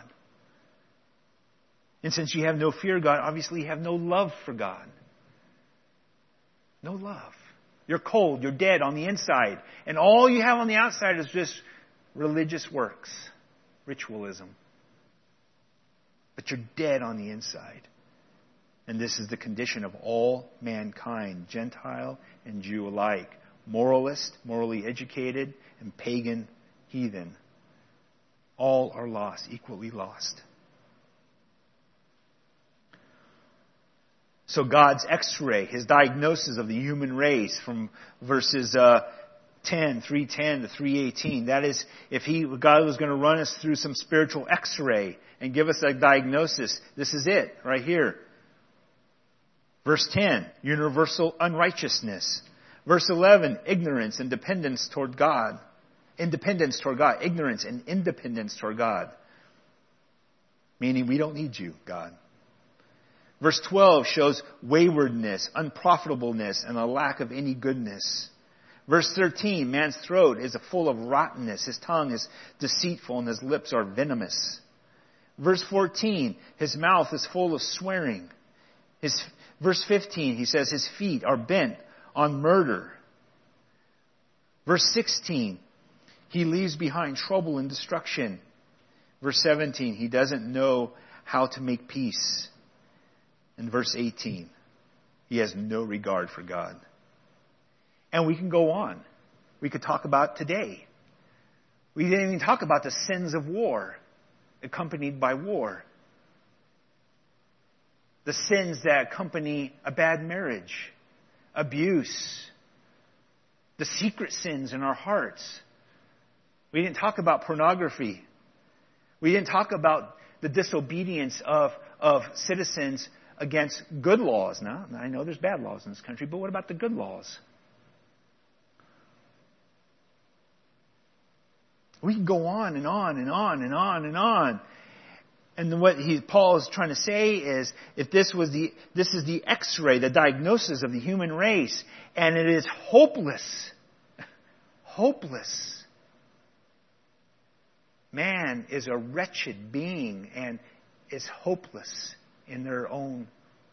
And since you have no fear of God, obviously you have no love for God. No love. You're cold, you're dead on the inside. And all you have on the outside is just religious works, ritualism. But you're dead on the inside. And this is the condition of all mankind, Gentile and Jew alike. Moralist, morally educated, and pagan heathen. All are lost, equally lost. So God's x-ray, His diagnosis of the human race from verses uh, ten, three ten to three eighteen. That is, if He, God was going to run us through some spiritual x-ray and give us a diagnosis, this is it, right here. Verse ten, universal unrighteousness. Verse eleven, ignorance and dependence toward God. Independence toward God. Ignorance and independence toward God. Meaning we don't need you, God. Verse twelve shows waywardness, unprofitableness, and a lack of any goodness. Verse thirteen, man's throat is full of rottenness. His tongue is deceitful and his lips are venomous. Verse fourteen, his mouth is full of swearing. His, verse fifteen, he says his feet are bent on murder. Verse sixteen, he leaves behind trouble and destruction. Verse seventeen, he doesn't know how to make peace. And verse eighteen, he has no regard for God. And we can go on. We could talk about today. We didn't even talk about the sins of war, accompanied by war. The sins that accompany a bad marriage, abuse, the secret sins in our hearts. We didn't talk about pornography. We didn't talk about the disobedience of, of citizens against good laws. Now, I know there's bad laws in this country, but what about the good laws? We can go on and on and on and on and on. And what he, Paul is trying to say is, if this was the, this is the X-ray, the diagnosis of the human race, and it is hopeless, hopeless. Man is a wretched being and is hopeless in their own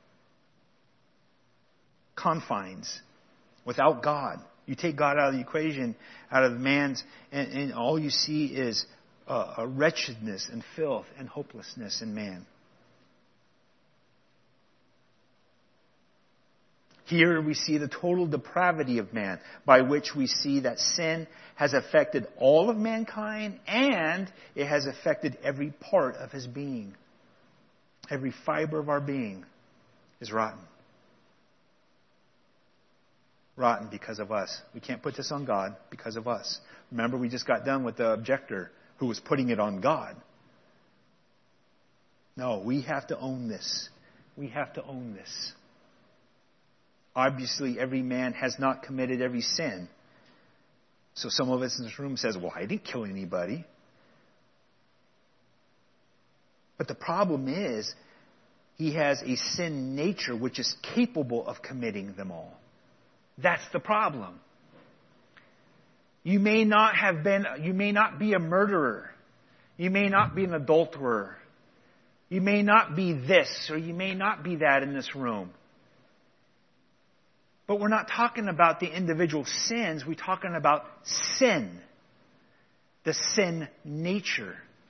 confines without God. You take God out of the equation, out of man's, and, and all you see is a, a wretchedness and filth and hopelessness in man. Here we see the total depravity of man, by which we see that sin has affected all of mankind and it has affected every part of his being. Every fiber of our being is rotten. Rotten because of us. We can't put this on God because of us. Remember, we just got done with the objector who was putting it on God. No, we have to own this. We have to own this. Obviously, every man has not committed every sin. So some of us in this room says, well, I didn't kill anybody. But the problem is, he has a sin nature which is capable of committing them all. That's the problem. You may not have been, you may not be a murderer. You may not be an adulterer. You may not be this or you may not be that in this room. But we're not talking about the individual sins. We're talking about sin. The sin nature.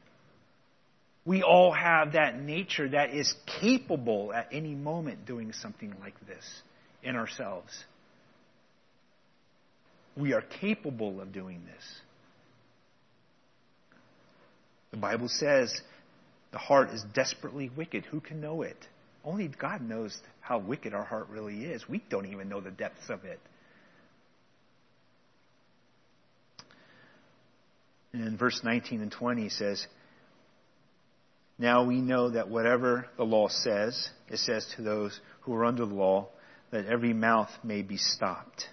We all have that nature that is capable at any moment doing something like this in ourselves. We are capable of doing this. The Bible says the heart is desperately wicked. Who can know it? Only God knows how wicked our heart really is. We don't even know the depths of it. And in verse nineteen and twenty says, now we know that whatever the law says, it says to those who are under the law, that every mouth may be stopped.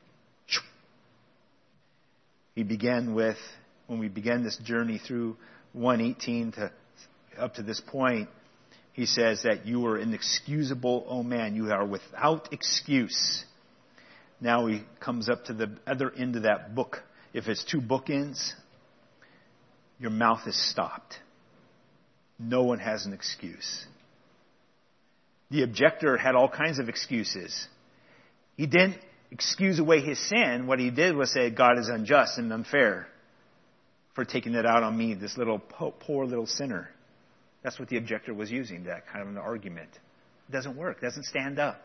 He began with, when we began this journey through one eighteen to up to this point, he says that you are inexcusable, O man. You are without excuse. Now he comes up to the other end of that book. If it's two bookends, your mouth is stopped. No one has an excuse. The objector had all kinds of excuses. He didn't excuse away his sin. What he did was say, God is unjust and unfair for taking it out on me, this little poor little sinner. That's what the objector was using, that kind of an argument. It doesn't work. It doesn't stand up.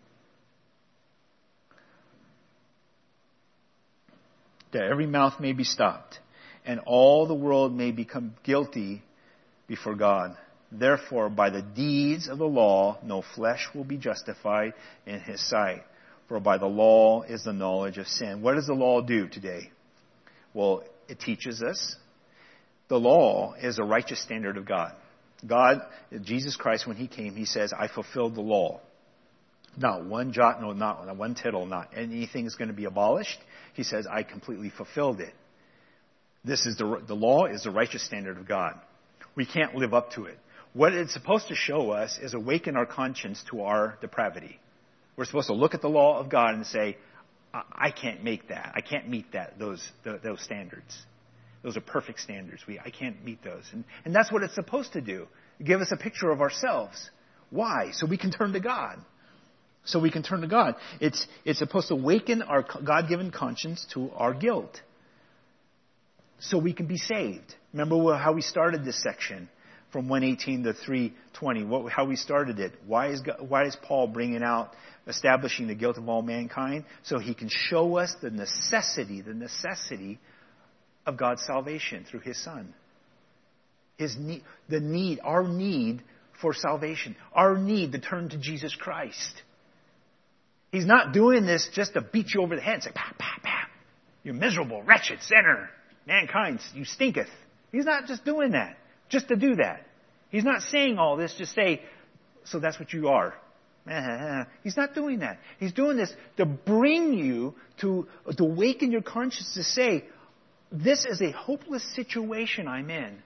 That every mouth may be stopped, and all the world may become guilty before God. Therefore, by the deeds of the law, no flesh will be justified in his sight. For by the law is the knowledge of sin. What does the law do today? Well, it teaches us. The law is a righteous standard of God. God, Jesus Christ, when he came, he says, I fulfilled the law. Not one jot, no, not one tittle, not anything is going to be abolished. He says, I completely fulfilled it. This is the, the law is the righteous standard of God. We can't live up to it. What it's supposed to show us is awaken our conscience to our depravity. We're supposed to look at the law of God and say, I, I can't make that. I can't meet that, those, the, those standards. Those are perfect standards. We, I can't meet those. And, and that's what it's supposed to do. Give us a picture of ourselves. Why? So we can turn to God. So we can turn to God. It's, it's supposed to awaken our God-given conscience to our guilt. So we can be saved. Remember how we started this section from one eighteen to three twenty. What, how we started it. Why is, God, why is Paul bringing out establishing the guilt of all mankind? So he can show us the necessity, the necessity of God's salvation through his Son. His need, the need, our need for salvation. Our need to turn to Jesus Christ. He's not doing this just to beat you over the head and say, "Pah, pah, pah. You're miserable, wretched sinner. Mankind, you stinketh." He's not just doing that, just to do that. He's not saying all this to say, so that's what you are. He's not doing that. He's doing this to bring you to, to awaken your conscience to say, this is a hopeless situation I'm in.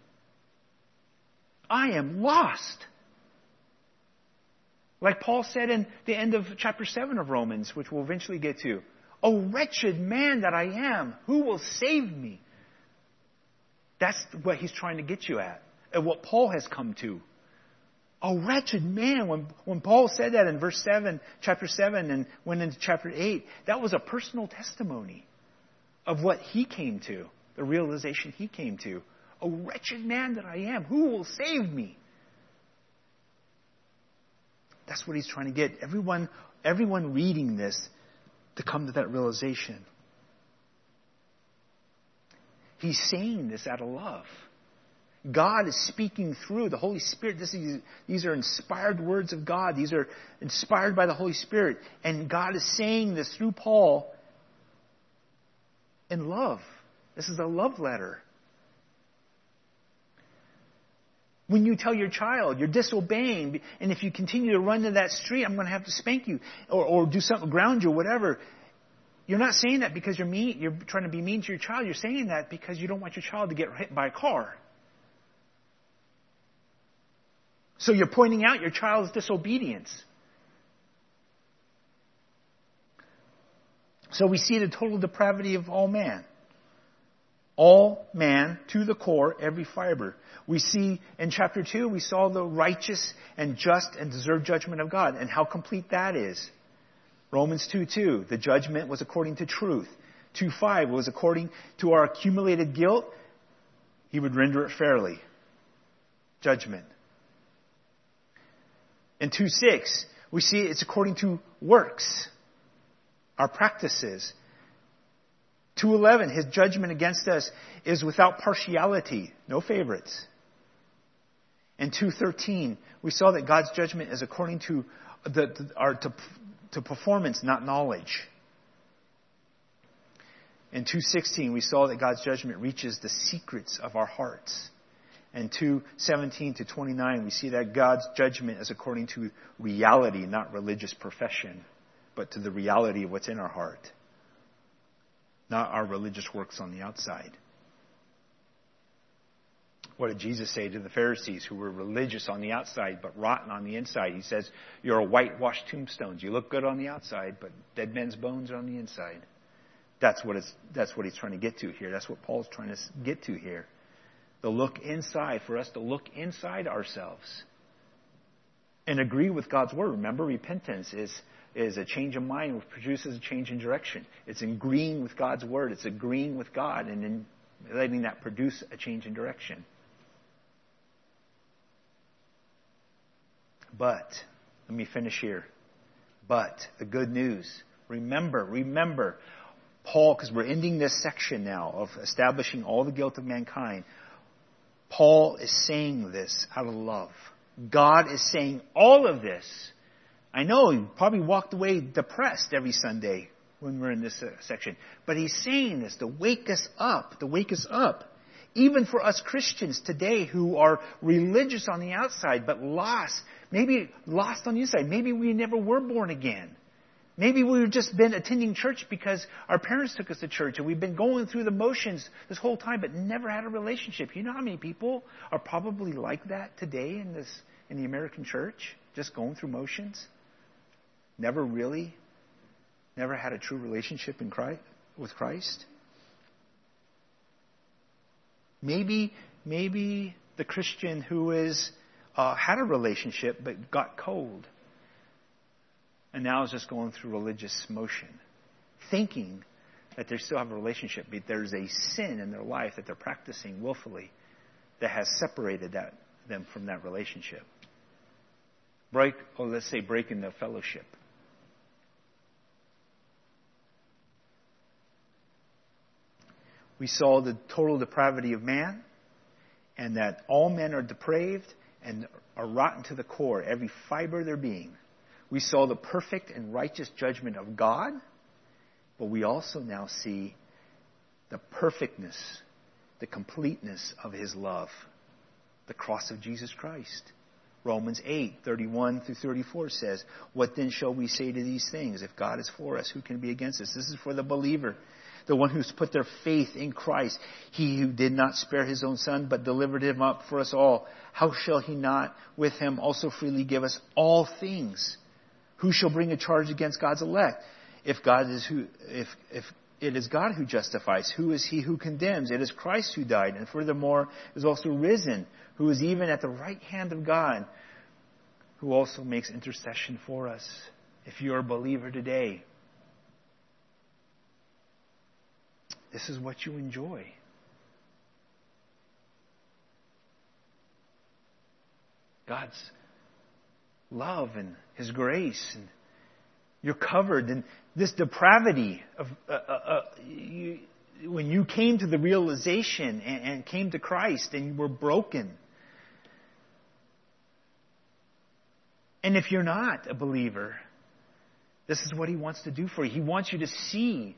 I am lost. Like Paul said in the end of chapter seven of Romans, which we'll eventually get to. O wretched man that I am, who will save me? That's what he's trying to get you at. And what Paul has come to. A wretched man. When, when Paul said that in verse seven, chapter seven, and went into chapter eight, that was a personal testimony of what he came to. The realization he came to. A wretched man that I am, who will save me? That's what he's trying to get everyone, everyone reading this to come to that realization. He's saying this out of love. God is speaking through the Holy Spirit. This is, these are inspired words of God. These are inspired by the Holy Spirit. And God is saying this through Paul in love. This is a love letter. When you tell your child you're disobeying, and if you continue to run to that street, I'm going to have to spank you or, or do something, ground you, or whatever. You're not saying that because you're mean. You're trying to be mean to your child. You're saying that because you don't want your child to get hit by a car. So you're pointing out your child's disobedience. So we see the total depravity of all man. All man, to the core, every fiber. We see in chapter two, we saw the righteous and just and deserved judgment of God and how complete that is. Romans two two, the judgment was according to truth. two five was according to our accumulated guilt. He would render it fairly. judgment. In two six, we see it's according to works, our practices. two eleven, his judgment against us is without partiality, no favorites. In two thirteen, we saw that God's judgment is according to the, the our to, to performance, not knowledge. In two sixteen, we saw that God's judgment reaches the secrets of our hearts. And two seventeen to twenty-nine, we see that God's judgment is according to reality, not religious profession, but to the reality of what's in our heart, not our religious works on the outside. What did Jesus say to the Pharisees who were religious on the outside but rotten on the inside? He says, you're a whitewashed tombstones. You look good on the outside, but dead men's bones are on the inside. That's what it's, that's what he's trying to get to here. That's what Paul's trying to get to here. The look inside, for us to look inside ourselves and agree with God's word. Remember, repentance is, is a change of mind which produces a change in direction. It's agreeing with God's word. It's agreeing with God and then letting that produce a change in direction. But, let me finish here. But, the good news. Remember, remember, Paul, because we're ending this section now of establishing all the guilt of mankind. Paul is saying this out of love. God is saying all of this. I know you probably walked away depressed every Sunday when we're in this section. But he's saying this to wake us up, to wake us up. Even for us Christians today who are religious on the outside but lost, maybe lost on the inside. Maybe we never were born again. Maybe we've just been attending church because our parents took us to church and we've been going through the motions this whole time but never had a relationship. You know how many people are probably like that today in this in the American church? Just going through motions? Never really, never had a true relationship in Christ, with Christ? Maybe, maybe the Christian who is uh, had a relationship but got cold. And now is just going through religious motion, thinking that they still have a relationship, but there's a sin in their life that they're practicing willfully that has separated that, them from that relationship. Break, or let's say breaking the fellowship. We saw the total depravity of man, and that all men are depraved and are rotten to the core, every fiber of their being. We saw the perfect and righteous judgment of God, but we also now see the perfectness, the completeness of His love, the cross of Jesus Christ. Romans eight, thirty-one through thirty-four says, what then shall we say to these things? If God is for us, who can be against us? This is for the believer, the one who's put their faith in Christ. He who did not spare His own Son, but delivered Him up for us all. How shall He not with Him also freely give us all things? Who shall bring a charge against God's elect? If God is who, if if it is God who justifies, who is He who condemns? It is Christ who died, and furthermore is also risen, who is even at the right hand of God, who also makes intercession for us. If you're a believer today, this is what you enjoy. God's love and His grace, and you're covered in this depravity of uh, uh, uh, you, when you came to the realization and, and came to Christ and you were broken. And if you're not a believer, this is what He wants to do for you. He wants you to see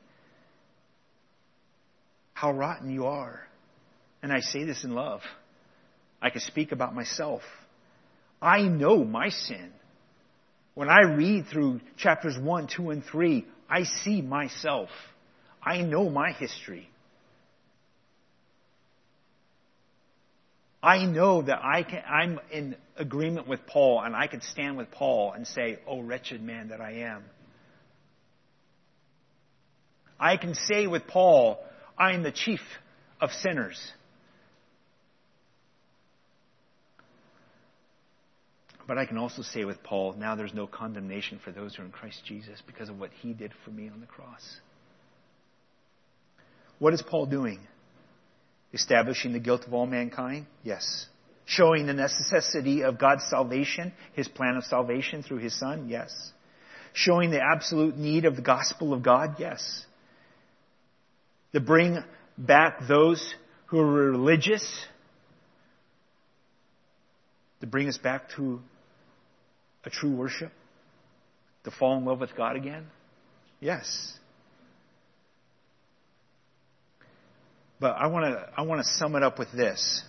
how rotten you are. And I say this in love. I can speak about myself. I know my sin. When I read through chapters one, two, and three, I see myself. I know my history. I know that I can, I'm in agreement with Paul, and I can stand with Paul and say, oh, wretched man that I am. I can say with Paul, I am the chief of sinners. But I can also say with Paul, now there's no condemnation for those who are in Christ Jesus because of what He did for me on the cross. What is Paul doing? Establishing the guilt of all mankind? Yes. Showing the necessity of God's salvation, His plan of salvation through His Son? Yes. Showing the absolute need of the gospel of God? Yes. To bring back those who are religious, to bring us back to a true worship, to fall in love with God again? Yes. But I want to I want to sum it up with this.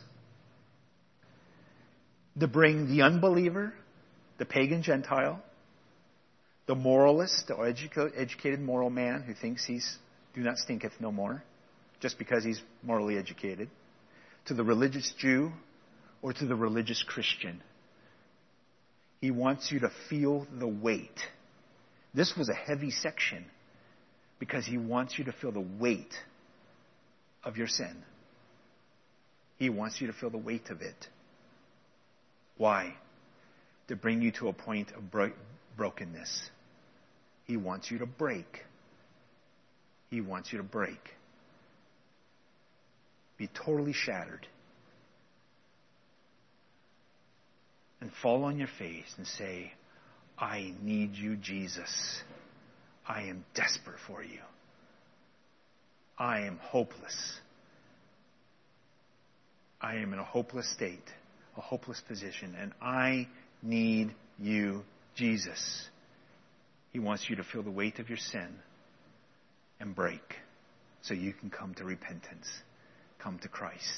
To bring the unbeliever, the pagan Gentile, the moralist, the educa- educated moral man who thinks he's do not stinketh no more, just because he's morally educated, to the religious Jew or to the religious Christian. He wants you to feel the weight. This was a heavy section because he wants you to feel the weight of your sin. He wants you to feel the weight of it. Why? To bring you to a point of bro- brokenness. He wants you to break. He wants you to break. Be totally shattered. And fall on your face and say, I need you, Jesus. I am desperate for you. I am hopeless. I am in a hopeless state, a hopeless position, and I need you, Jesus. He wants you to feel the weight of your sin and break so you can come to repentance, come to Christ.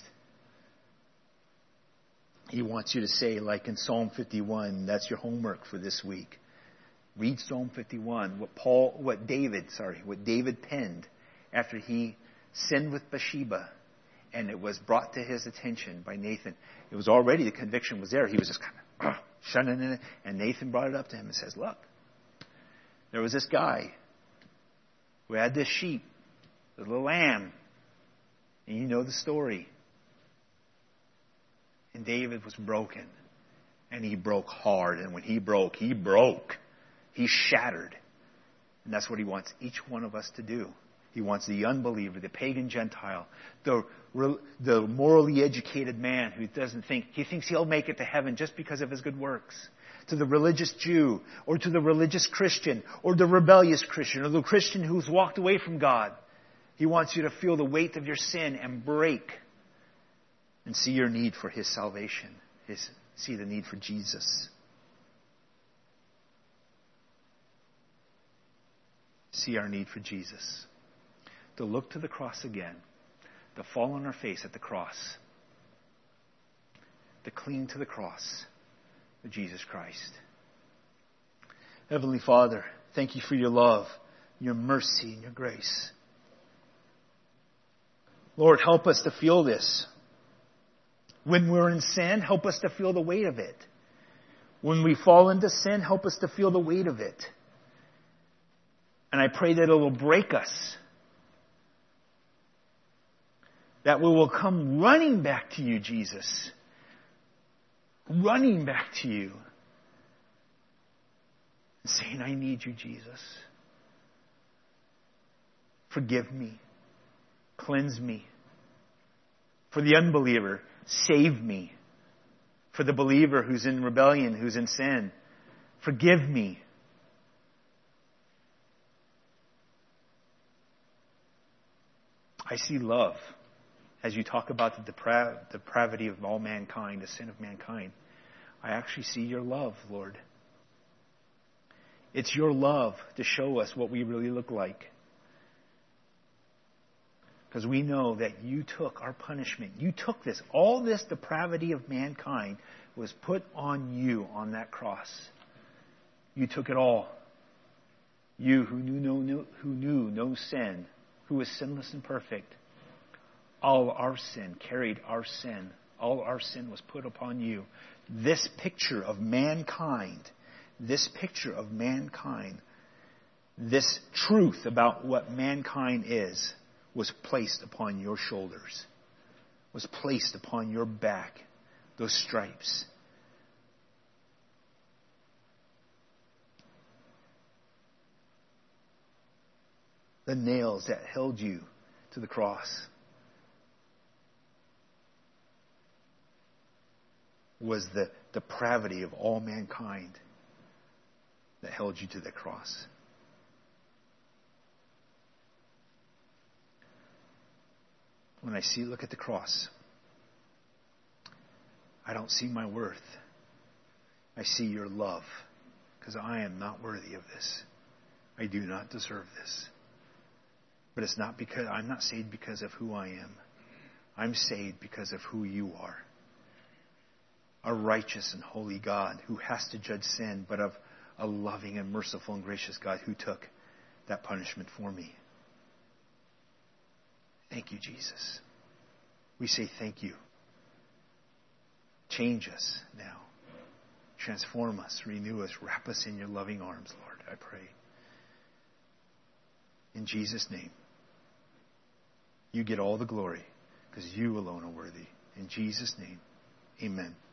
He wants you to say, like in Psalm fifty-one, that's your homework for this week. Read Psalm fifty-one, what Paul, what David, sorry, what David penned after he sinned with Bathsheba, and it was brought to his attention by Nathan. It was already, the conviction was there. He was just kind of uh, shunning in it, and Nathan brought it up to him and says, look, there was this guy who had this sheep, the little lamb, and you know the story. And David was broken, and he broke hard, and when he broke, he broke. He shattered. And that's what he wants each one of us to do. He wants the unbeliever, the pagan Gentile, the, the morally educated man who doesn't think, he thinks he'll make it to heaven just because of his good works. To the religious Jew, or to the religious Christian, or the rebellious Christian, or the Christian who's walked away from God. He wants you to feel the weight of your sin and break and see your need for His salvation. His, see the need for Jesus. See our need for Jesus. To look to the cross again. To fall on our face at the cross. To cling to the cross of Jesus Christ. Heavenly Father, thank you for your love, your mercy, and your grace. Lord, help us to feel this. When we're in sin, help us to feel the weight of it. When we fall into sin, help us to feel the weight of it. And I pray that it will break us. That we will come running back to you, Jesus. Running back to you. And saying, I need you, Jesus. Forgive me. Cleanse me. For the unbeliever, save me. For the believer who's in rebellion, who's in sin, forgive me. I see love as you talk about the depra- depravity of all mankind, the sin of mankind. I actually see your love, Lord. It's your love to show us what we really look like. Because we know that you took our punishment. You took this. All this depravity of mankind was put on you on that cross. You took it all. You who knew no, no, who knew no sin, who was sinless and perfect. All our sin, carried our sin. All our sin was put upon you. This picture of mankind, this picture of mankind, this truth about what mankind is, was placed upon your shoulders, was placed upon your back, those stripes. The nails that held you to the cross. was the depravity of all mankind that held you to the cross. When I see, look at the cross, I don't see my worth. I see your love, because I am not worthy of this. I do not deserve this. But it's not because I'm not saved because of who I am. I'm saved because of who you are. A righteous and holy God who has to judge sin, but of a loving and merciful and gracious God who took that punishment for me. Thank you, Jesus. We say thank you. Change us now. Transform us, renew us, wrap us in your loving arms, Lord, I pray. In Jesus' name. You get all the glory because you alone are worthy. In Jesus' name, amen.